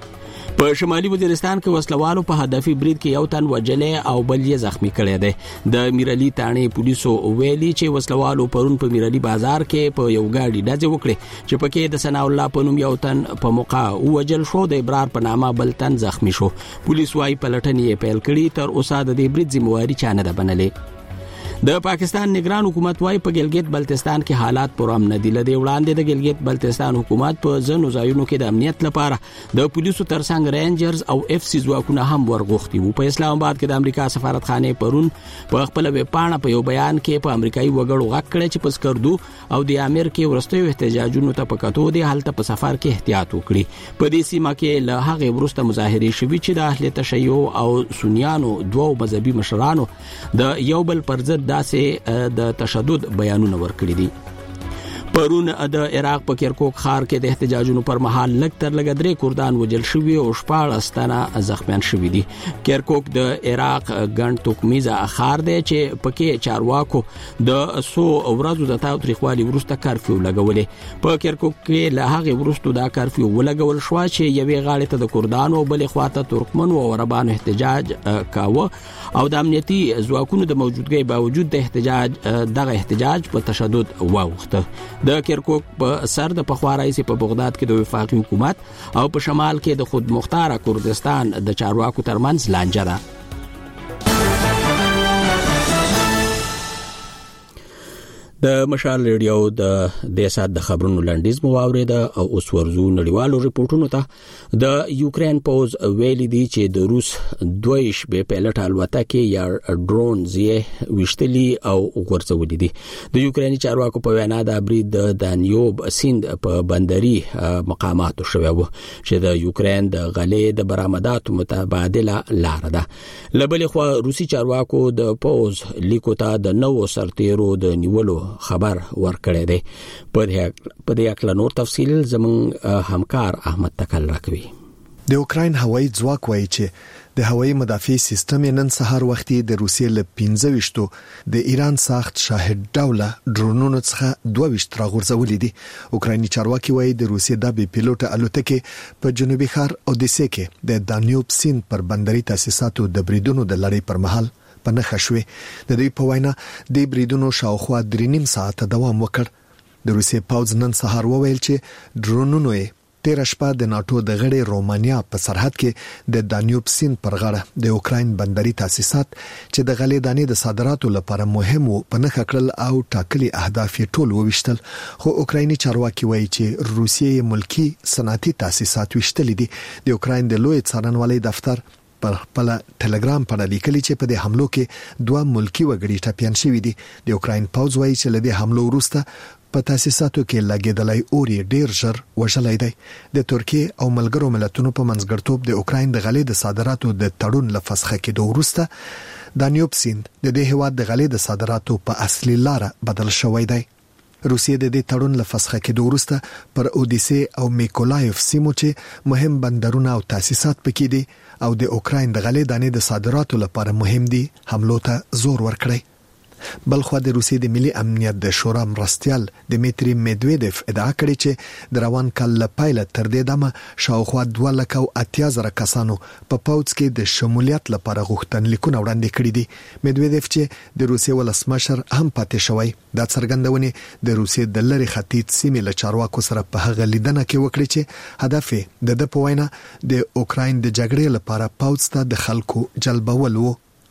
په شمالي وزیرستان کې وسلوالو په هدفي برید کې یو تن وجلې او بل یې زخمی کړی دی. د میرالي تانې پولیسو ویلي چې وسلوالو پرون په میرالي بازار کې په یو گاډي ډزې وکړې چې پکې د ثنا الله په نوم یو تن په موقع وجل شو، د ابرار په نامه بل تن زخمی شو. پولیس وايي پلټنې پیل کړي، تر اوسه د دې برید ذمہواری چا نه ده بنلې. د پاکستان نگران حکومت وايي په ګلګت بلتستان کې حالات پر امن دي. لدی وړاندې د ګلګت بلتستان حکومت په ځینو ځایونو کې د امنیت لپاره د پولیسو ترڅنګ رینجرز او اف سی ځواکونه هم ورغوښتي وو. په اسلام آباد کې د امریکا سفارتخانه پرون په خپل ویبپاڼه په یو بیان کې په امریکایي وګړو غږ کړی چې په سکردو او د امیر کې ورستیو احتجاجونو ته پکاتو دي حالت په سفر کې احتیاط وکړي. په دې سیمه کې له هغه ورسته مظاهره شوې چې د اهل تشیع او سنیانو دوه مذهبي مشرانو د یو بل پر ضد داسې د تشدد بیانونه ورکړي دي. پرون د عراق په کرکوک ښار کې د احتجاجونو پر مهال لږ تر لږه 3 کردان وجل شوي او 14 تنه زخمیان شوي دي. کرکوک د عراق ګڼ توکمیزه ښار دی چې پکې چارواکو د 100 ورځو د تاوتریخوالي وروسته کارفیو لګولې. په کرکوک کې له هغه وروسته دا کارفیو ولګول شو چې یوې غاړې ته د کردانو او بلې خواته ترکمنو او عربانو احتجاج کاوه او د امنیتي ځواکونو د موجودګۍ باوجود دغه احتجاج په تشدد واوښته. د کرکوک په سر د پخوا رئیس په بغداد کې د وفاقي حکومت او په شمال کې د خود مختار کردستان د چارواکو ترمنځ لانجه ده. د مشال ریډیو د سات د خبرونو لاندیز مو واوریده او اوس ورزو نړیوالو ریپورتونو ته. د یوکرين پوز ویلي دي چې د روس 2 به پایلټ الوتکې یا ډرونز یې وشتلي او غورځولي دي. د یوکريني چارواکو په وینا د برید د دانیوب سیند په بندري مقاماتو شوی و چې د یوکرين د غلې د برآمداتو متبادله لار ده. لبلې خو روسي چارواکو د پوز لیکو ته د نوو سرتیرو د نیولو خبر ورکړی دی. په دې اړه نور تفصیل زموږ همکار احمد تکل راکوي. د اوکراین هوایي ځواک وایي چې د هوایي مدافع سیستم نن سهار وختي د روسیې له 15 د ایران ساخت شاهد ډوله ډرونونو څخه 22 راغورځولې دي. اوکرایني چارواکي وایي د روسیې د بي پیلوټ الوتکې په جنوبي ښار اودیسه کې د دانیوب سیند پر بندري تاسیساتو د بریدونو د لړۍ پر مهال په نخښه شوې. د دوی په وینا د بریدونو شاوخوا 3.5 ساعت دوام وکړ. د روسیې پوځ نن سهار وویل چې ډرونونو یې 13 شپه د ناتو د غړي رومانیا په سرحد کې د دانیوب سیند پر غاړه د اوکراین بندري تاسیسات چې د غلې دانې د صادراتو لپاره مهم وو په نخښه کړل او ټاکلي اهداف یې ټول وویشتل. خو اوکرایني چارواکي وایي چې روسیې ملکی صنعتي تاسیسات وشتلې دي. د اوکراین د لوی څارنوالۍ دفتر پر خپل ټلګرام په لیکلي چې په دې حملو کې 2 ملکی وګړي ټپيان شوي دي. د اوکراین پوځ وایي چې لدې حملو وروسته په تاسیساتو کې لګیدلای اوري ډیر ژر وژلای دی. د ترکیه او ملګرو ملتونو په منځګړتوب د اوکراین د غلې د صادراتو د تړون لفسخه کې وروسته دانیوب سیند د دې هیواد د غلې د صادراتو په اصلي لار بدل شوی دی. روسیه د دې تړون لفسخه کې وروسته پر اودیسه او میکولایف سیمو چې مهم بندرونه او تاسیسات پکې دي او د اوکراین د غلې دانې د صادراتو لپاره مهم دي حملو ته زور ورکړي. بلخو د روسیې د ملي امنیت د شورا مرستيال دمیتری میدویدف ادعا کړې چې د روان کال لپاره تر دې دمه شاوخوا 2,80,000 کسانو په پوځ کې د شمولیت لپاره غوښتنلیکونه وړاندې کړي دي. میدویدف چې د روسیې ولسمشر هم پاتې شوی دا څرګندونه د روسیې د لری ختیځ سیمې له چارواکو سره په هغه لیدنه کې وکړي چې هدف د پوینه د اوکراین د جګړې لپاره پوځ ته د خلکو جلبول وو.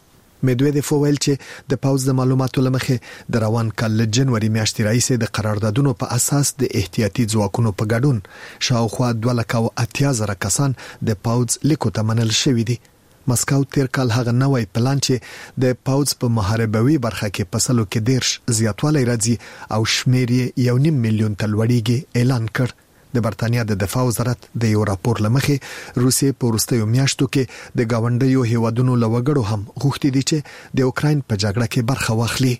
ميدويدف ویل چې د پاوز د معلوماتو لمخې د روان کال له جنوري میاشتې راهیسې د قراردادونو په اساس د احتیاطي ځواکونو په ګډون شاوخوا 2,80,000 کسان د پاوز لیکو ته منل شوي دي. مسکو تیر کال هغه نوې پلان چې د پاوز په محاربوي برخه کې پسلو کې دیرش زیاتوالی راځي او شمیر یې 1.5 میلیون تلوړیږي اعلان کړ. د برتانیا د دفاع وزارت د یو راپور لمخې روسیې په وروستیو میاشتو کې د گاونډیو هیوادونو لوګړو هم غوښتي دي چې د اوکراین په جګړه کې برخه واخلي.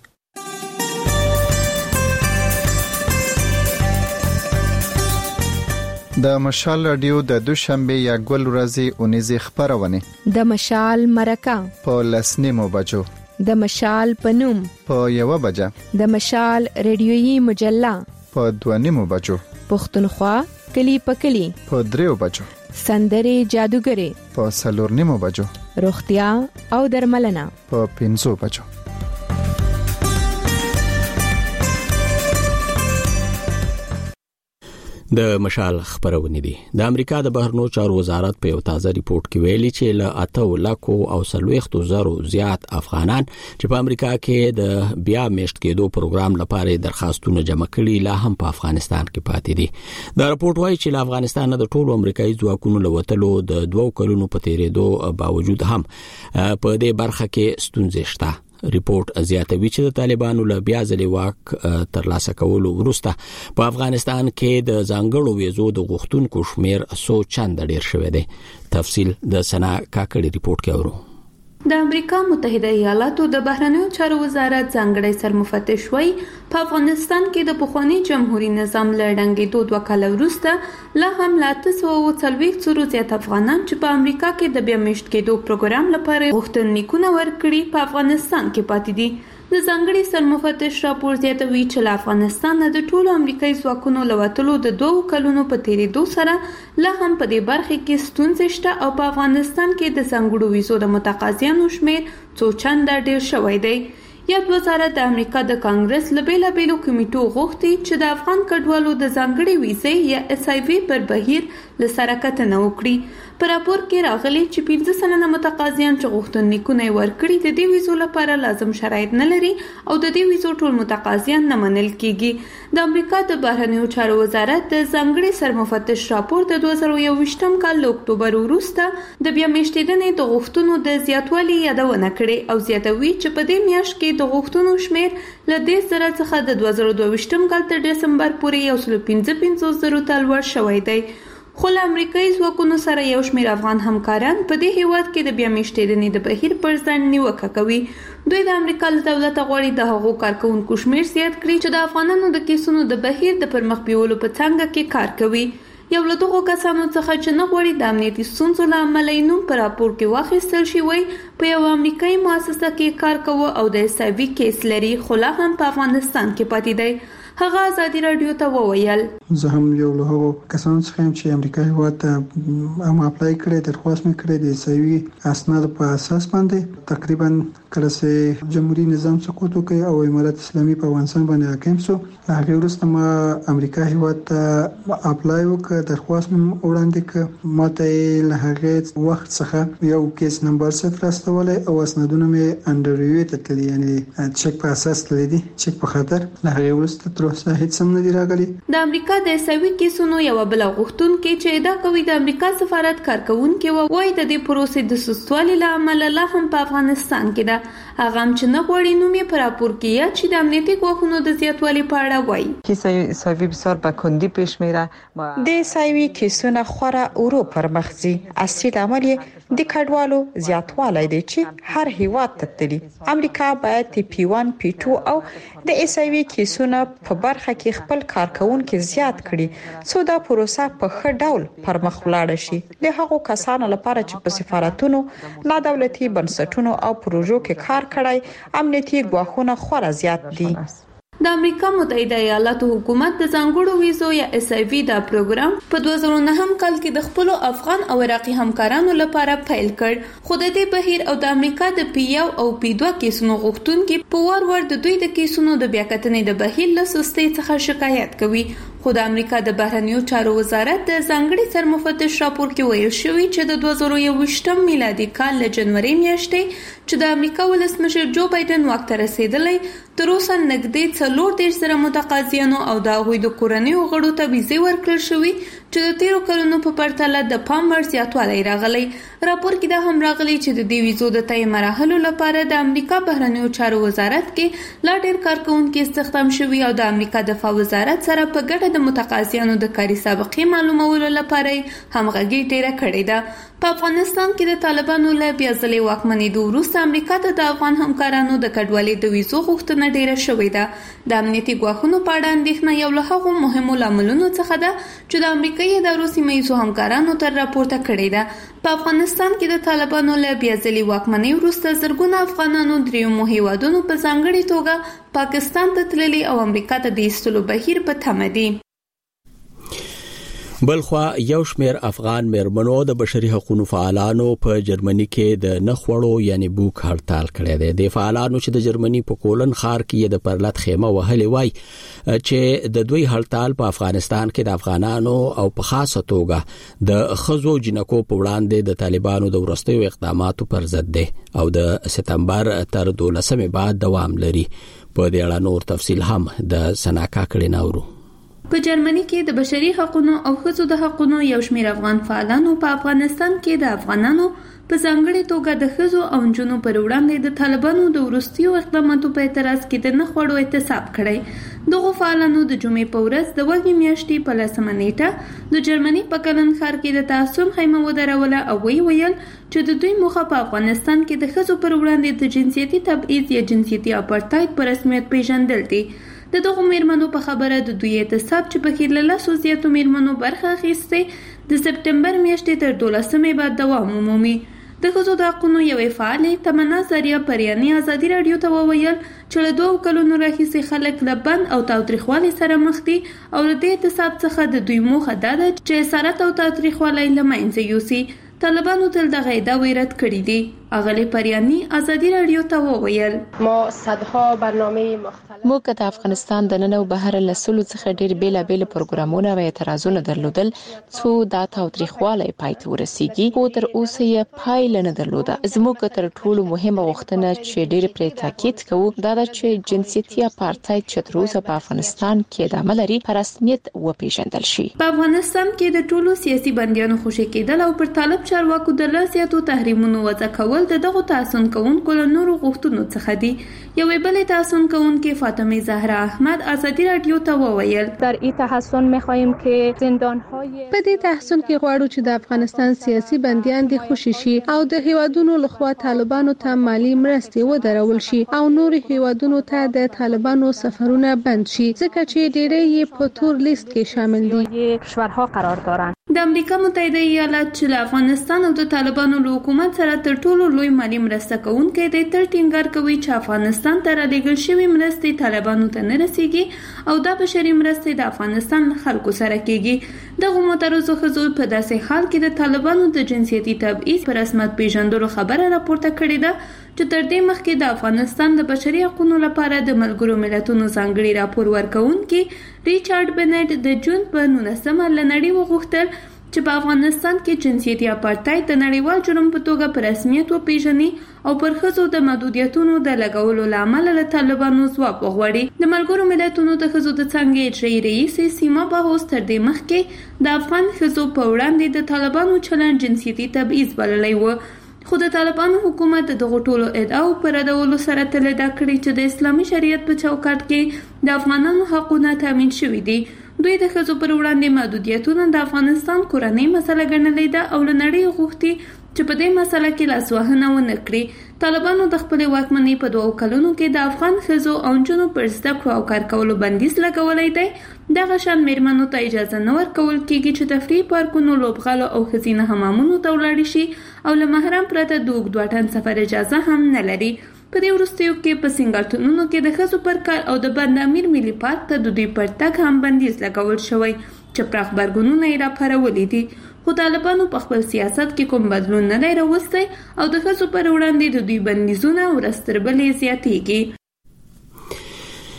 د مشال رادیو د دوشنبه یا ګل ورځې اونیزه خبرونه د مشال مرکه په لسنیمو بجو د مشال پنوم په 1 بجه د مشال ریډیویی مجله په 2 بجو پښتونخوا کلی پکلی په 3 بجو سندري جادوګری په 4 بجو روغتیا او درملنه په 5 بجو. د مشال خبرونه دي. د امریکا د بهرنیو چارو وزارت په یو تازه ریپورت کې ویلي چې له 8,40,000 زیات افغانان چې په امریکا کې د بیا میشت کېدو پروګرام لپاره درخواستونه جمع کړي لا هم په افغانستان کې پاتې دي. دا ریپورت وایي چې له افغانستان د ټولو امریکایي ځواکونو لوتلو د 2 کلونو په تیریدو باوجود هم په دې برخه کې ستونزې شته. ریپورت زیاتوي چې د طالبانو له بیا ځلې واک ترلاسه کولو وروسته په افغانستان کې د ځانګړو ویزو د غوښتونکو شمیر 100 چنده ډیر شوی دی. تفصیل د سنا کاکړي ریپورت کې اورو. د امریکا متحده ایالاتو د بهرنیو چارو وزارت ځانګړی سرمفتش وایي په افغانستان کې د پخوانی جمهوریت نظام لړنګېدو 2 کال وروسته لا هم 840 زیات افغانان چې په امریکا کې د بیا میشت کېدو پروګرام لپاره غوښتنلیکونه ورکړي په افغانستان کې پاتې دي. د ځانګړي سرمفتش راپور زیاتوي چې له افغانستان د ټولو امریکایي ځواکونو لوتلو د 2 کلونو په تیریدو سره لا هم په دې برخه کې ستونزې شته او په افغانستان کې د ځانګړو ویزو د متقاضیانو شمیر 100 چنده ډیر شوی دی. یاد وزارت د امریکا د کانګرس له بیلابیلو کمیټو غوښتي چې د افغان کډوالو د ځانګړي ویزې یا SIV پر بهیر له سره کتنه وکړي. په راپور کې راغلي چې 15 سلنه متقاضیان چې غوښتنلیکونه ورکړي د دې ویزو لپاره لازم شرایط نه لري او د دې ویزو ټول متقاضیان نه منل کیږي. د امریکا د بهرنیو چارو وزارت د ځانګړي سرمفتش راپور د 2021 کال له اکتوبر وروسته د بیا میشتېدنې د غوښتنو د زیاتوالي یادونه کړې او زیاتوي چې په دې میاشت کې د غوښتنو شمیر له 10,000 څخه د 2022 کال تر دسمبر پورې 155,000 ته لوړ شوی دی. خو له امریکایي ځواکونو سره یو شمېر افغان همکاران په دې هیواد کې د بیا میشتېدنې د بهیر پر ځان نیوکه کوي. دوی د امریکا له دولت غواړي د هغو کارکونکو شمیر زیات کړي چې د افغانانو د کیسونو د بهیر د پرمخ بیولو په څنګه کې کار کوي. یو له دغو کسانو څخه چې نه غواړي د امنیتي ستونزو له امله یې نوم په راپور کې واخیستل شي وایي په یو امریکایي مؤسسه کې کار کوي او د SIV کیس لري خو لا هم په افغانستان کې پاتې دی. هغه ازادي رادیو ته وویل زه هم یو له هغو کسانو څخه یم چې امریکا هیواد ته هم اپلای کړی درخواست مې کړی د SIV اسناد په اساس باندې تقریبا کله چې جمهوریت نظام سقوط وکړ او امارات اسلامي په افغانستان باندې حاکم شو هغه وروسته ما امریکا هیواد ته اپلای وکړ درخواست مې وړاندې کړ ماته له هغه وخت څخه یو کیس نمبر 0 راستولای او اسنادونه مې انډر ریویو ته تللی یعنی چک په اساس تللی دي چک په خاطر له هغه وروسته هیڅ هم نه دی راغلی. د امریکا د SIV کیسونو یو بل غوښتونکي چې ادعا کوي د امریکا سفارت کارکونکي وایي د دې پروسې د سستوالي له امله لا هم په افغانستان کې ده. هغه هم چې نه غواړي نوم یې په راپور کې یا چې د امنیتي ګواښونو د زیاتوالي په اړه وایي. کیسه SIV بسیار به کندی پیش میره. د SIV کیسونه خورا اورو پر مخزي اصلي عمل د کډوالو زیاتوالی دی چې هر هیواد ته تللی. امریکا باید P1 P2 او د SIV کیسونه په برخه کې خپل کارکونکو زیات کړي څو دا پروسه په ښه ډول پر مخ ولاړ شي. له هغو کسانو لپاره چې په سفارتونو لا دولتي بنسټونو او پروژو کې کار کړی امنیتي ګواښونه خورا زیات دي. د امریکا متحده ایالاتو حکومت د ځانګړو ویزو یا SIV دا پروګرام په 2009 کال کې د خپل افغان او عراقي همکارانو لپاره پیل کړ خو د دې بهیر او د امریکا د P1 او P2 کیسونو غوښتونکي په وار د دوی د کیسونو د بیاکتنې د بهیر له سستۍ څخه شکایت کوي خو د امریکا د بهرنیو چارو وزارت د ځانګړي سرمفتش راپور کې ویل شوی چې د 2021 میلادي کال له جنوري میاشتې چې د امریکا ولسمشر جو بایدن واک ته رسیدلی تر اوسه نږدې 40 زره متقاضیانو او د هغوی د کورنیو غړو ته ویزې ورکړل شوې چې د تیرو کلونو په پرتله د پام وړ زیاتوالی راغلی. راپور کې دا هم راغلی چې د دې ویزو د تای مراحلو لپاره د امریکا بهرنیو چارو وزارت کې لا ډېر کارکونکي استخدام شوي او د امریکا دفاع وزارت سره په ګډه د متقاضیانو د کاري سابقې معلومولو لپاره همغږي ډیره کړې ده. په افغانستان کې د طالبانو له بیا ځلې واکمنېدو وروسته امریکا ته د افغان همکارانو د کډوالۍ د ویزو غوښتنه ډیره شوې ده. د امنیتي ګواښونو په اړه اندېښنه یو له هغو مهمو لاملونو څخه ده چې د امریکایي ادارو سیمه ییزو همکارانو تر راپورته کړې ده. په افغانستان کې د طالبانو له بیا ځلې واکمنۍ وروسته زرګونه افغانانو دریمو هیوادونو په ځانګړې توګه پاکستان ته تللي او امریکا ته د ایستلو بهیر په تمه دي. بلخوا یو شمیر افغان مېرمنو د بشري حقوقو فعالانو په جرمني کې د نخوړو یعنی بوک هړتال کړی دی. د فعالانو چې د جرمني په کولن ښار کې د پرلط خیمه وهلې وای چې د دوی هړتال په افغانستان کې د افغانانو او په خاصه توګه د خزو جنکو په وړاندې د طالبانو د ورستیو اقداماتو پر ضد دی او د سپتمبر تر 12 بعد دوام لري. په دې اړه نور تفصیل هم د سناکا کړي نورو. په جرمني کې د بشري حقوقو او ښځو د حقوقو یو شمېر افغان فعالانو په افغانستان کې د افغانانو په ځانګړي توګه د ښځو او نجونو پر وړاندې د طالبانو د وروستیو اقداماتو په اعتراض کې د نخوړو احتساب کړی. دغه فعالانو د جمعې په ورځ د وږمې میاشتې په 10 نیټه د جرمني په کلن ښار کې د تعصب خیمه ودروله او ویل چې د دوی موخه په افغانستان کې د ښځو پر وړاندې د جنسیتي تبعیض یا جنسیتي اپارټایډ په رسمیت پیژندل دي. د دغه میرمنو په خبره د دوی احتساب چې په کې له 100 زیاتو میرمنو برخه اخیسته د سپتمبر میاشتې تر 12 بعد دوام ومومي. د ښځو د حقوقو یوې فعالې تمنا زریه پریاني ازادي رادیو ته وویل چې له 2 کلونو راهیسې خلک له بند او تاوتریخوالي سره مخ دي او د احتساب څخه د دوی موخه ده چې اسارت او تاوتریخوالي له منځه یوسي. طالبانو تل دغه ادعا رد کړې دي. اغلی پریانی ازادي رادیو ته وویل ما صدها برنامه مختلف موږ د افغانستان د نن او بهر له سلو څخه ډیر بیلابیل پروګرامونه او اعتراضونه درلودل څو د تاوتریخوالي پای ته ورسیږي او تر اوسه یې پای نه درلوده. زموږ تر ټولو مهمه وختونه چې ډیر پرې تاکید کوو دا د چې جنسیتي اپارټایډ چې تر اوسه په افغانستان کې د عمل لري په رسمیت وپیژندل شي. په افغانستان کې د ټولو سیاسي بندیانو خوشی کېدل او پر طالب چارواکو د لاسیاتو تحریمونو وضع کول د دغه تعصب کوونکو له نورو غوښتنو څخه دي. یوې بلې تعصب کوونکې فاطمه زهرا احمد ازادي رادیو ته وویل در این تحسن می‌خواهیم که زندان‌های په دې تحسن کې غواړو چې د افغانستان سیاسي بندیان دي خوشی شي او د هیوادونو لخوا طالبانو ته مالی مرستې ودرول شي او نور هیوادونو ته د طالبانو سفرونه بند شي ځکه چې ډېری یې په تور لیست کې شامل دي. کشورها قرار دارند. د امریکا متحده ایالات چې له افغانستان او د طالبانو له حکومت سره تر ټولو لوی مالی مرسته کوونکی دی تل ټینګار کوي چې افغانستان ته رالیږل شوی مرستې طالبانو ته نه رسیږي او دا بشري مرستې د افغانستان خلکو سره کیږي. دغه معترضو ښځو په داسې حال کې د طالبانو د جنسیتي تبعیض په رسمیت پیژندلو خبره راپورته کړې ده چې تر دې مخکې د افغانستان د بشري حقوقو لپاره د ملګرو ملتونو ځانګړي راپور ورکوونکي ریچارډ بنټ د جون په 19 لنړی وغوښتل چې په افغانستان کې جنسیتي اپارټایډ د نړیوال جرم په توګه په رسمیت وپیژني او پر ښځو د محدودیتونو د لګولو لامل له طالبانو ځواب وغواړي. د ملګرو ملتونو د ښځو د څنګه اجرایي رئیس سیما باهوس تر دې مخکې د افغان ښځو په وړاندې د طالبانو چلند جنسیتي تبعیض بللی و. خو د طالبانو حکومت دغه ټولو ادعاو پر ردولو سره تل دا کړی چې د اسلامي شریعت په چوکاټ کې د افغانانو حقوقونه تامین شوي دي. دوی د ښځو پر وړاندې محدودیتونه د افغانستان کورنۍ مسله ګڼلې ده او له نړۍ غوښتي چې په دې مسله کې لاسوهنه ونه کړي. طالبانو د خپل واکمنۍ په 2 کلونو کې د افغان ښځو او نجونو پر زده کړو او کار کولو بندیز لګولی دی. دغه شان میرمنو ته اجازه نه ورکول کېږي چې تفریح پارکونو، لوبغالو او ښځینه حمامونو ته ولاړې شي او له محرم پرته د اوږد واټن سفر اجازه هم نه لري. په دې وروستیو کې په سنګاټونونو کې د ښځو پر کار او د بند امیر ملي پارک ته د دوی پر تګ هم بندیز لګول شوی چې پراخ غبرګونونه یې راپارولي دي. خو طالبانو په خپل سیاست کې کوم بدلون نه دی راوستی او د ښځو پر وړاندې د دوی بندیزونه ورځ تر بلې زیاتېږي.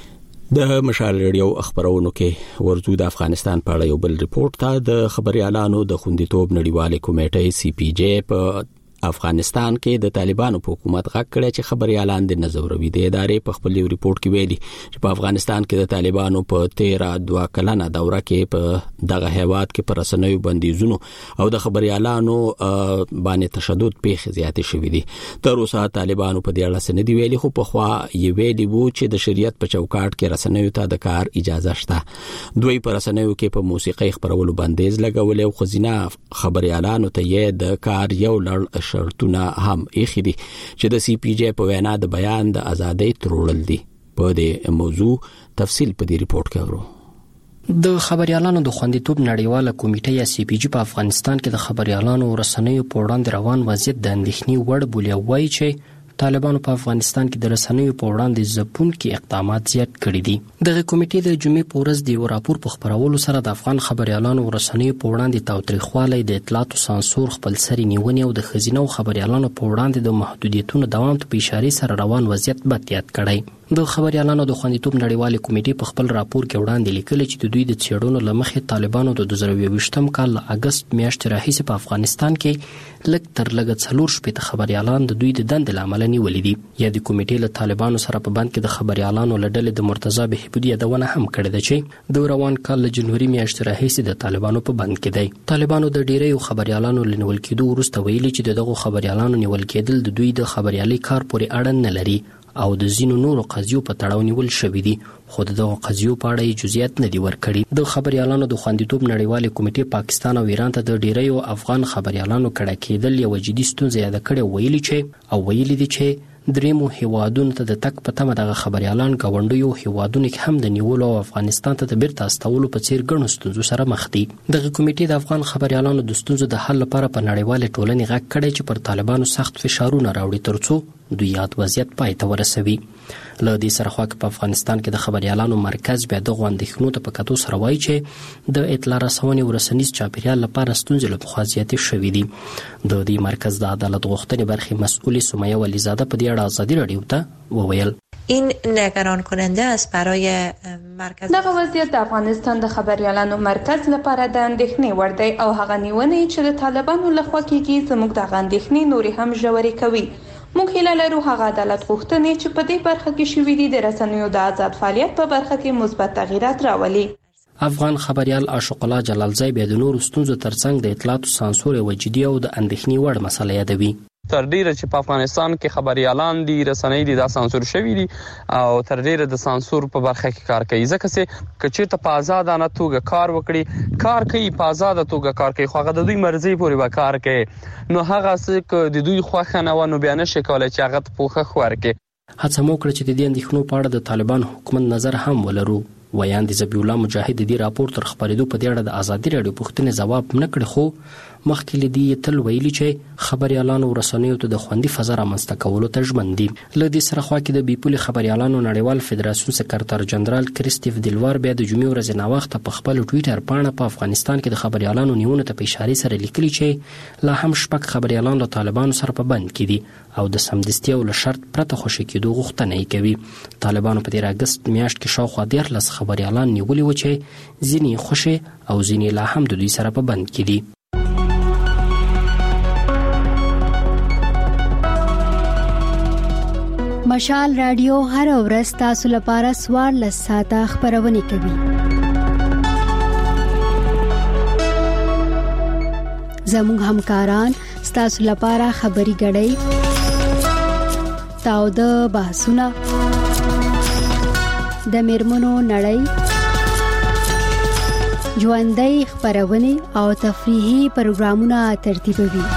د مشال ریډیو خبرونو کې ورزو د افغانستان په اړه یو بل ریپورت ته د خبريالانو د خوندیتوب نړیواله کمیټې سی پی جی په افغانستان کې د طالبانو په حکومت غږ کړی چې خبريالان د نظروي د ادارې په خپل ریپورت کې ویلي چې په افغانستان کې د طالبانو په 13 کلنه دوره کې په دغه هیواد کې پر رسنیو بندیزونو او د خبريالانو باندې تشدد پیښې زیاتې شوې دي. تر اوسه طالبانو په دې اړه سندې ویلي خو په خوا یې ویلي وو چې د شریعت په چوکاټ کې رسنیو ته د کار اجازه شته. دوی پر رسنیو کې په موسیقي خبرولو بندیز لګولې او خزینه خبريالانو ته یې د کار یو لړ شرطونه هم ایخي دي چې د سی پی جی په وینا د بیان د ازادۍ ترورل دي. په دې موضوع تفصیل په دې ریپورت کې ورو. د خبريالانو د خوندیتوب نړیواله کمیټه یا سی پی جی په افغانستان کې د خبريالانو رسنیو په وړاندې روان وضعیت د اندېښنې وړ بولي وایي چې طالبانو په افغانستان کې د رسنیو په وړاندې ځپونکي اقدامات زیات کړي دي. دغه کمیټې د جمعې په ورځ د یو راپور په خبرولو سره د افغان خبريالانو رسنیو په وړاندې تاوتریخوالی د اطلاعاتو سانسور خپل سری نیونې او د خزینه او خبريالانو په وړاندې د محدودیتونو دوام ته په اشاره سره روان وضعیت بد یاد کړی. د خبريالانو د خوندیتوب نړیواله کمیټې په خپل راپور کې وړاندې لیکلي چې د دوی د څېړنو لمخې طالبانو د 2022م کال اگست میاشتې راهیسې په افغانستان کې لږ تر لږه 4 شپېته خبريالان د دوی د دندې له امله نیولي دي. یا د کمیټې له طالبانو سره په بند کې د خبريالانو له ډلې د مرتضی بهبودي یادونه هم کړې ده چې د روان کال له جنوري میاشتې راهیسې د طالبانو په بند کې دی. طالبانو د ډیرو خبريالانو لنیول کېدو وروسته ویلي چې دغه خبريالانو نیول کېدل د دوی د خبريالي کار پورې اړه نه لري او د زینو نورو قضیو په تړاو نیول شوې دي خو دغه قضیو په اړه جزئیات نه دي ورکړي. د خبريالانو د خوندیتوب نړیواله کمیټې پاکستان او ایران ته د ډیرو افغان خبريالانو کډه کېدل یو جدي ستونزه یاد کړي ویلي دي چې درېمو هیوادونو ته د تک په تمه دغه خبريالان گاونډیو هیوادونو کې هم د نیولو او افغانستان ته د بیرته استولو په څیر ګڼو ستونزو سره مخ دي. دغه کمیټې د افغان خبريالانو د ستونزو د حل لپاره په نړیواله ټولنې غږ کړی چې پر طالبانو سخت فشارونه راوړي ترڅو دوی یاد وضعیت پای ته ورسوي. له دې سره خو په افغانستان کې د خبريالانو مرکز بیا د غونډښنو ته په کتو سره وایي چې د اطلاع رسونې او رسنیز چاپیریال لپاره ستونزې له پخوا زیاتې شوې دي. د دې مرکز د عدالت غوښتنې برخې مسؤل سمیه ولیزاده په دې اړه ازادي رادیو ته وویل این نگران کننده است برای مرکز. دغه وضعیت د افغانستان د خبريالانو مرکز لپاره د اندېښنې وړ دی او هغه نیونې چې د طالبانو لخوا کېږي زموږ د اندېښنې نورې هم ژورې کوي. موږ هیله لرو هغه عدالت غوښتنې چې په دې برخه کې شوې دي د رسنیو د آزاد فعالیت په برخه کې مثبت تغیرات راولي. افغان خبريال عاشق الله جلالزی به د نورو ستونزو ترڅنګ د اطلاعاتو سانسور او جدي او د اندېښنې وړ مسله یادوي. تر ډیره چې په افغانستان کې خبريالان دي رسنۍ دي دا سانسور شوی دي او تر ډیره د سانسور په برخه کې کار کوي ځکه چې کچې ته په آزادانه توګه کار وکړي کار کوي په آزاده توګه کار کوي خو هغه د دوی مرزي پورې وکړ کوي نو هغه څه د دوی خوښه نه ونه بیان شي کولای چې هغه په خوښ ورکړي. هڅه مو کړې چې د دې اندېښنو په اړه د طالبان حکومت نظر هم ولرو. ویاند ذبیح الله مجاهد د دې راپور تر خبرېدو په دې اړه د ازادي رادیو پوښتنې ځواب نه کړ خو مخکې لدی تل ویلي چې خبريالانو رسنیو ته د خوندي فضا رامنځته کولو ته ژمن دي. له دې سره خو کې د بیپولي خبريالانو نړیوال فدراسیون سکرټر جنرال کریستیف دلوار بیا د جمعې ورځې ناوخته په خپل ټوئیټر باندې په افغانستان کې د خبريالانو نیونه ته په اشاره سره لیکلي چې لا هم شپږ خبريالان له طالبانو سره په بند کې دي او د سمدستي او له شرط پرته خوشی کېدو غوښتنه یې کوي. طالبانو په 13 اگست میاشت کې شاوخوا 14 خبريالان نیولي و چې ځینې خوشی او ځینې لا هم د دوی سره په بند کې دي. مشال رادیو هر ورځ تاسو لپاره 14 ساعته خبرونه کوي. زموږ همکاران تاسو لپاره خبري غړي تاو د بحثونه د میرمنو نړۍ ژوندۍ خبرونه او تفریحي پروګرامونه ترتیبوي.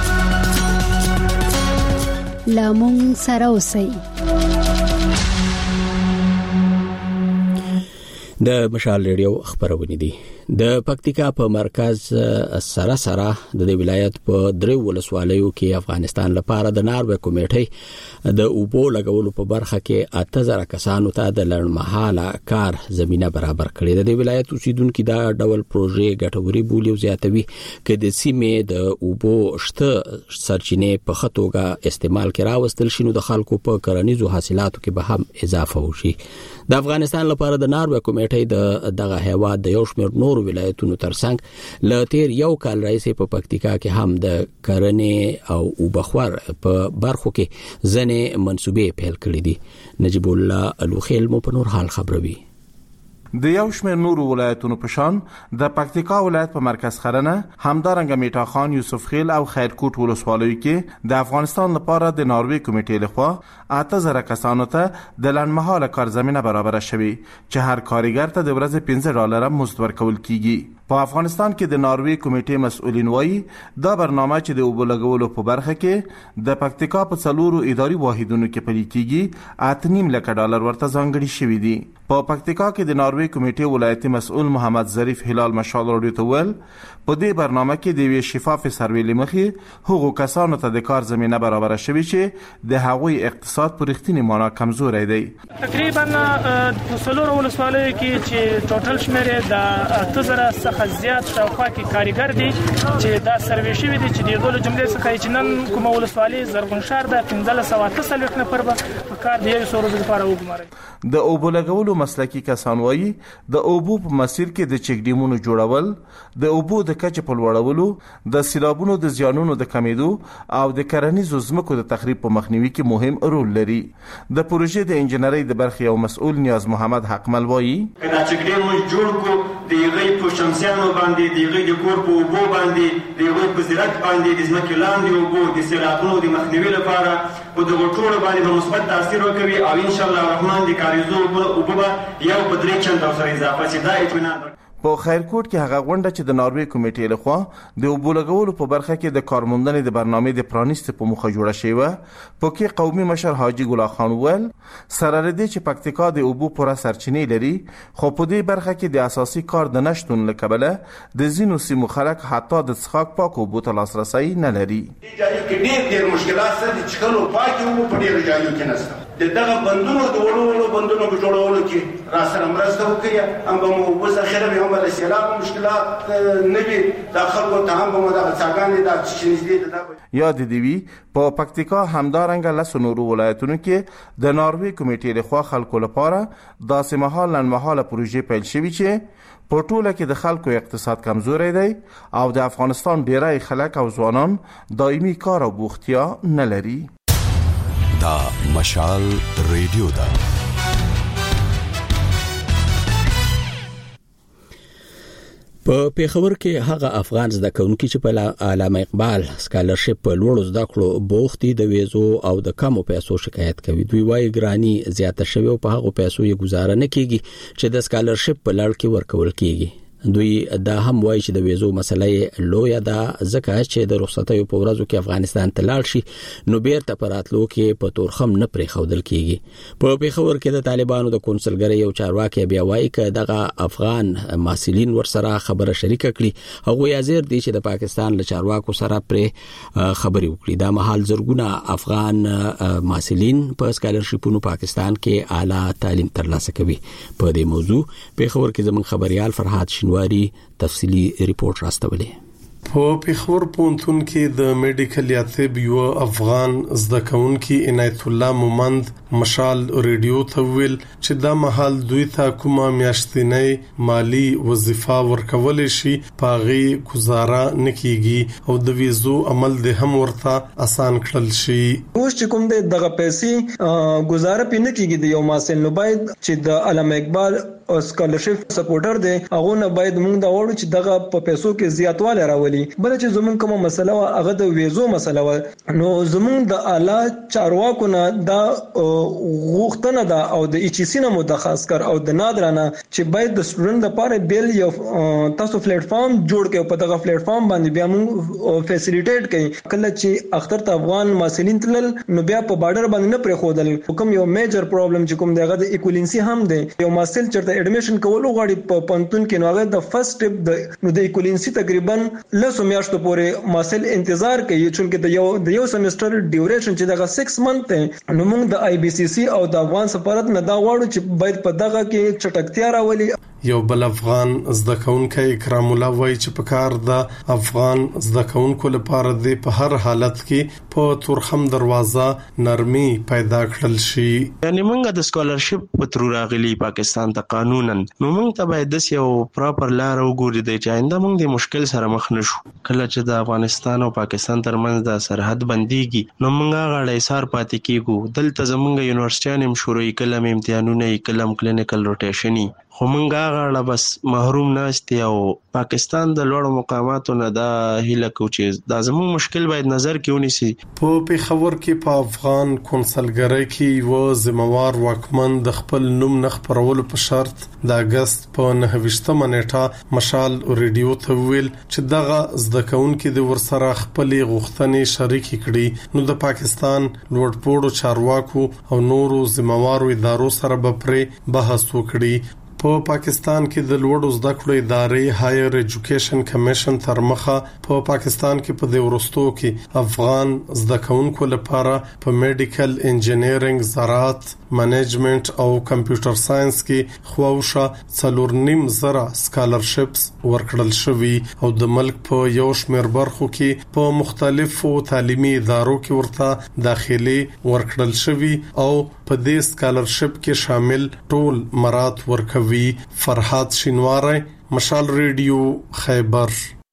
لامون سره اوسئ. د مشال ریډیو خبرونه دي د پکتیکا په مرکز سره د ولایت په درې ولسوالیو کې افغانستان لپاره د ناروې کمیټې د اوبو لګولو په برخه کې 8000 کسانو ته د لړمحاله کار زمينه برابر کړې ده. د ولایت اوسیدونکو دا ډول پروژې ګټوري بولی او زیاتوي چې د سیمې د اوبو شته سرچینې په خطوګه استعمال کې راوستل شي نو د خلکو په کرنیزو حاصلاتو کې به هم اضافه وشي. د افغانستان لپاره د ناروې کمیټې د دغه هیواد د یو شمېر نور ولایتونو ترڅنګ ل تیر یو کال راځي په پکتیکا کې هم د کرنې او اوبخور په برخو کې ځنې منسوبې پیل کړې دي. نجیب الله الوخیل مو په نور حال خبروي. د یو شمېر نورو ولایتونو په شان د پکتیکا ولایت په مرکز خرنه همدارنګه میټا خان، یوسف خیل او خیرکوټ ولسوالیو کې د افغانستان لپاره د ناروې کمیټې لخوا 8000 کسانو ته د لنډمهاله کار زمينه برابر شوي چې هر کارګر ته د ورځې $15 مزد ورکول کیږي. په افغانستان کې د ناروې کمیټې مسؤلین وایي دا برنامه چې د اوبو لګولو په برخه کې د پکتیکا په 4 اداري واحدونو کې پلي کیږي $8.5 لک ورته ځانګړي شوي دي. په پکتیکا کې د ناروې کمیټې ولایتي مسؤل محمد ظریف هلال مشال راډیو ته ویل په دې برنامه کې د وی شفاف سروې لمخې هغو کسانو ته د کار زمينه برابر شوي چې د هغوی اقتصاد په رښتینی معنا کمزوري دی. تقریبا په 4 ولسوالیو کې چې ټوټل شمېر د 8000 څخه زیات شاوخوا کې کارګر دي چې دا سروې شوي دي چې د ټول جملې څخه چې نن کومه ولسوالي زرغون شهر د 1538 نفر په کار دی 100 ورځې لپاره وګماري. د اوبو لګولو مسلکي کسان وایي د اوبو په مسیر کې د چک ډیمونو جوړول، د اوبو د کچې په لوړولو، د سیلابونو د زیانونو د کمیدو او د کرنیزو ځمکو د تخریب په مخنیوي کې مهم رول لري. د پروژې د انجنیري د برخې یو مسؤل نیاز محمد حقمل وایي کله چې ډیم جوړ کو د غي په شمسيانو باندې د غي د کور په اوبو باندې د غي په زراعت باندې د ځمکې لاندې اوبو د سیلابونو د مخنیوي لپاره په دغه ټول باندې مثبت تاثیر وکوي او ان شاء الله الرحمن د کاریزو اوبو یو په 3 چنده سره اضافه شي. دا اطمینان په خیرکوټ کې هغه غونډه چې د ناروې کمیټې لخوا د اوبو لګولو په برخه کې د کارموندنې د برنامې د پرانیست په مخه جوړه شوی و په کې قومي مشر حاجی ګل خان ول سره لري چې پکتیکا د اوبو پوره سرچینې لري خو په دې برخه کې د اساسي کار د نشټون لکبله د زینو سیمو خلک حتی د څښاک پاک اوبو ته لاسرسي نه لري. ډېر مشکلات سره چې کلو پاک اوبو په ډېر ځایونو کې نشته. دغه بندونو د وړو بندونو په جوړولو کې را سره مرسته وکړي هم به مو وسخره به هم د سیلاب مشکلات نه وي د خلکو ته هم به د څاګانې د چینزدي د یاد دی وی په پکتیکا همدارنګه لسنورو ولایتونو کې د ناروې کمیټې لخوا خلکو لپاره داسې مهال لنډمهاله پروژې پیل شوي چې په ټوله کې د خلکو اقتصاد کمزوري دی او د افغانستان ډیری خلک او ځوانان دایمي کار او بوختیا نه لري. دا مشال ریډیو دا په پیښور کې هغه افغان زده کوونکي چې په علامه اقبال سکالرشپ په لوړو زده کړو بوختي د ویزو او د کمو پیسو شکایت کوي. دوی وايي ګرانی زیاته شوی او په هغه پیسو یې گزاره نه کیږي چې د سکالرشپ په لړ کې ورکول کیږي. دوی دا هم وایي چې د ویزو مسلې لوی ده ځکه چې د رخصتیو په ورځو کې افغانستان ته لاړ شي نو بیرته پراتلو کې په تورخم نه پرې خودل کیږي. په پیښور کې د طالبانو د کونسلګری یو چارواکي بیا وایي چې دغه افغان محصلین ورسره خبره شریکه کړي هغه حاضر دي چې د پاکستان له چارواکو سره پرې خبري وکړي. دا مهال زرګونه افغان محصلین په سکالرشپونو پاکستان کې اعلی تعلیم ترلاسه کوي. په دې موضوع پیښور کې زموږ خبريال فرحات شنواری تفصیلی ریپورت راستولی. په پیښور پونتون کې د میډیکل یا طب یو افغان زده کوونکی عنایت الله مومند مشال ریډیو ته ویل چې دا محل دوی ته کومه میاشتنۍ مالی وظیفه ورکول شي پاغي گزاره نکېږي او د ویزو عمل د هم ورته آسان کړل شي. اوس چې کوم دغه پیسې گزاره پینې کېږي د یو ماسل نو باید چې د علامه اقبال او سکالرشپ سپورټر دی هغه نه باید موږ دا وړو چې دغه په پیسو کې زیاتوالی راوړي راولي. بل چې زمونږ کومه مسله هغه د ویزو مسله و، نو زمونږ د اعلی چارواکو نه دا غوښتنه ده او د ایچ سی نه متخصص کر او د نادرانه چې باید د سټوډنټ لپاره بیل یو تاسو پلیټ فارم جوړ کړئ، په دغه پلیټ فارم باندې بیا موږ فیسیلیټیټ کړئ. کله چې اختر ته افغان محصلین تلل نو بیا په بارډر باندې نه پرې خودل. کوم یو میجر پرابلم چې کوم دغه د ایکولینسی هم دی، یو محصل چرته اډمیشن کول غواړي په پنتون کې، نو هغه د فرست سټپ نو د ایکولینسی تقریبا 10 میاشتو پورې محصل انتظار کوي، چې د یو سمستر ډیوریشن چې دغه 6 منث دی. نو موږ د آی بي سی سی او د افغان سفارت نه دا غواړو چې باید په دغه کې چټکتیا راولي. یو بل افغان زده کوونکی اکرام الله وایي چې په کار د افغان زده کوونکو لپاره د په هر حالت کې په تورخم دروازه نرمي پیدا کړل شي. یعنی موږ د سکالرشپ په تر راغلي پاکستان ته قانونن، نو موږ ته باید د یو پراپر لار وګوري د چاینده موږ د مشکل سره مخ نشو. کله چې د افغانستان او پاکستان ترمنځ د سرحد بنديږي نو موږ غاړه ایثار پاتې کیږو. دلته زموږ یونیورسيټیان هم شروعي کلم امتحانونه کلم کلینیکل روټیشني، خو موږ غاړه بس محروم ناشته او پاکستان د لوړو مقاماتو نه دا هیله کو چې دا زموږ مشکل باید نظر کې ونیسي. په پیښور کې په افغان کونسلګرۍ کې و ذمہوار واکمن د خپل نوم نه خبرولو په شرط د اگست په 29 نیټه مشال ریډیو ته ویل چې دغه زده کوونکي د ورسره خپل غوښتنې شریک کړي، نو د پاکستان لوړپوړو چارواکو او نورو ذمہوارو ادارو سره به پرې بحث وکړي. په پاکستان کې د لوړو زده کړو ادارې هایر ایجوکیشن کمیشن تر مخه په پاکستان کې په دورستو کې افغان زده کوونکو لپاره په میډیکل انجینیرینګ، زراعت، منیجمنت او کمپیوټر ساينس کې خواوشه 4.5 سکالرشپس ورکړل شوی او د ملک په یو شمېر برخو کې په مختلفو تعلیمي ادارو کې ورته داخلي ورکړل شوی او په دې سکالرشپ کې شامل ټول مراد ورکوي. فرحات شینواری، مشال ریډیو، خیبر.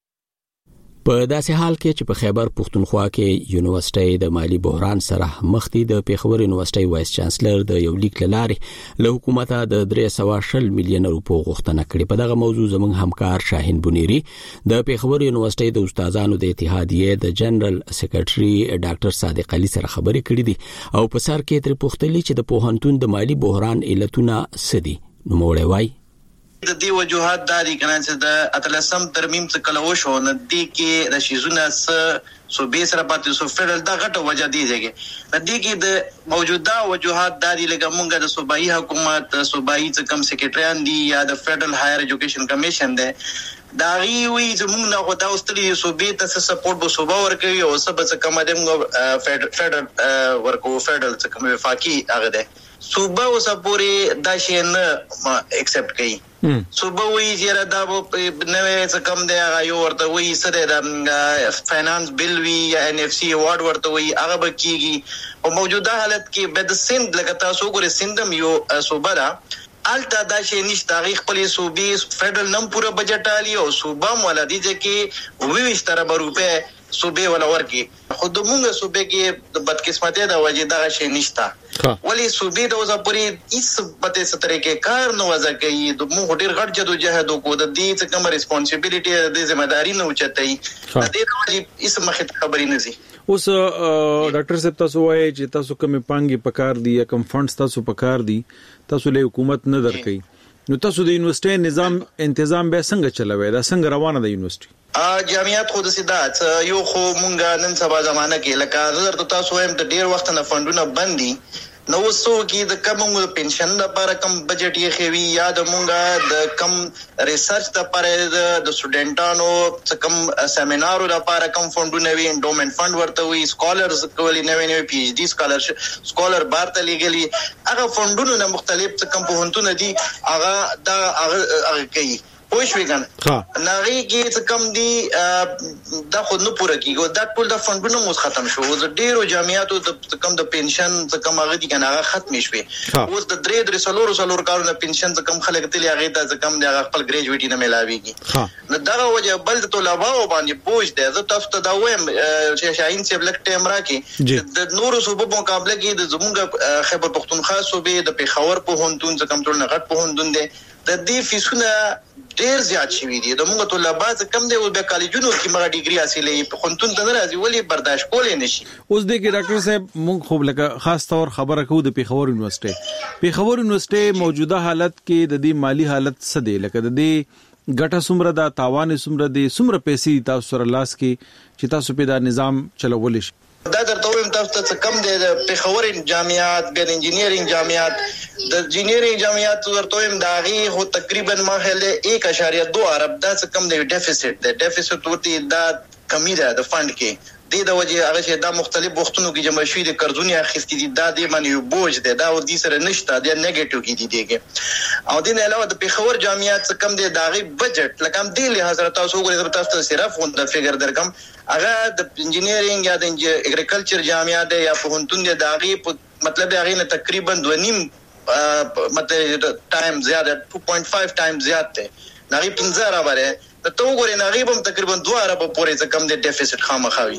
په داسې حال کې چې په خیبر پښتونخوا کې یونیورسيټي د مالی بحران سره مخ دي، د پیښور یونیورسيټي وایس چانسلر د یو لیک لارې له حکومت د 320 میلیون روپو غوښتنه کړې. په دغه موضوع زموږ همکار شاهین بنيري د پیښور یونیورسيټي د استادانو د اتحادیې د جنرال سیکریټري ډاکټر صادق علي سره خبرې کړې دي او په سر کې تر پوښتنې چې د پوهنتون د مالی بحران علتونه سدي. نو موړې وای د دې وجوهات داري کنه چې د اتلسم ترمیم څخه کلو شو نه دي کې د شیزونه سو به سره پاتې سو فدرال دا غټه وجه دیږي. د دې کې د موجوده وجوهات داري لکه مونږ د صوبایي حکومت صوبایي څخه سیکریټریان دي یا د فدرال هایر ایجوکیشن کمیشن ده دا وی زموږ نه غوډه واستلې صوبې ته سپورټ به صوبه ورکوي او سبا څخه کومه فدرال ورکو فدرال څخه وفاقي هغه ده صوبه او سپوري دا شي نه ایکسپټ کوي. صوبه وی چې دا نوې څه کم دی هغه یو ورته وی سره د فاینانس بل وی یا ان اف سی اوارډ ورته وی هغه بکیږي او موجوده حالت کې بد سند لکه تاسو ګورئ سندم یو صوبه دا الته دا شي نشته غي خپل صوبې فدرال نم پورا بجټ علی او صوبه ولادي چې 20 روپے صوبې ولا ورکی خود موږ صوبې کې د بدقسمتۍ د وجې دا شي نشته ولی صوبې د وزپوري هیڅ پته سترې کې کار نه وځي کوي د موږ ډیر غټ جدوجہد کو د دې څخه کوم ریسپانسیبিলিټي د ځمېداري نه اوچتای د دې د وجې هیڅ مخه خبرې نه زی. اوس ډاکټر صاحب تاسو وایي چې تاسو کوم پانګي پکار دي یا کوم فندز تاسو پکار دي تاسو له حکومت نه درکې، نو تاسو د یونیورسيټي نظام تنظیم به څنګه چلوي؟ دا څنګه روانه ده یونیورسيټي؟ جامعات خود سیدات یو خو مونږه نن سبا زمانہ کې لکه زړه تاسو هم د ډیر وخت نه فندونه بندي نو وسو کې د کوم پنشن لپاره کم بجټ یې خوي یا د مونږه د کم ریسرچ لپاره د سټوډنټانو کم سیمینارو لپاره کم فندونه وي انډومنت فند ورته وي سکالرز کولی نوې پی ایچ ډی سکالر بارته لګلی هغه فندونه نه مختلف کم پوهنتون دي هغه کوي پوښوي کنه نغی کې څه کم دي دا خود نه پوره کیږي دا ټول د فندونو مو ختم شو د ډیرو جامعاتو د کم د پنشن څه کم هغه دي کنه هغه ختم شوي اوس د درې سلور کارونه پنشن څه کم خلک تل هغه ته کم دی هغه خپل ګریجویټي نه ملاويږي نو دا وجه بل طلباو باندې بوج دی زه تاسو ته دا وایم چې شاهین صاحب لک ټیم راکې د نورو صوبو په مقابله کې د زموږ خیبر پختونخوا صوبې د پیښور په هوندون څه کم ټول نه غټ په هوندون دی د دې فیسونه ډیر زیات شوي دي. د موږ طلبات کم دی او د کالجونو کې مغه ډیګري حاصلې په خونتون ته ناراضي ولی برداشت کولای نشي. اوس د ډاکټر صاحب موږ خو لکه خاص طور خبره کوو د پیښور یونیورسيټي موجوده حالت کې د دې مالی حالت څه دی، لکه د دې ګټه سمره دا تاوان سمره دي، سمره پیسې تاسو سره لاس کې چې تاسو په دا نظام چلول شي. دا درته وایم تاسو ته کم دی د پیښور جامعات د انجینیرینګ جامعات د انجینیرینګ جامعات ورته وایم دا غي هو تقریبا ماهله 1.2 ارب دا څه کم دی ډیفیسټ ورته دا کمی ده د فند کې د وجه هغه چې دا مختلف وختونو کې جمع شوی د قرضونی اخیستي دي دا د معنی یو بوج دی دا ودي سره نشته د نیگیټیو کې دیږي او د نه علاوه د پیښور جامعات څه کم دی دا غي بجټ لکه هم دی له حضرت تاسو وګورئ تاسو ته صرف د فګر درکم هغه د انجینیرینګ یا د اګریکلچر جامعات یا پوهنتون دی دا غي مطلب هغه نه تقریبا 2.5 مطلب ټایم زیاده 2.5 ټایم زیات دی نغی 15 رابره ته وګورئ نغی هم تقریبا 2 ارب پورې څه کم دی ډیفیسټ خامخاوي.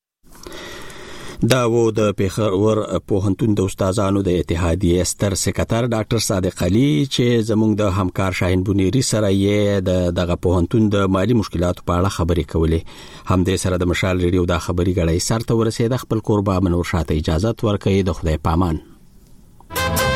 دا و د پیښور پوهنتون د استادانو د اتحادیې ستر سکرټر ډاکټر صادق علي چې زموږ د همکار شاهین بنيري سره یې دغه پوهنتون د مالی مشکلاتو په اړه خبرې کولې. هم د سره د مشال ریډیو د خبري غړي سره ورسېد. خپل قربا منور شاته اجازه ورکړي. د خدای پامان.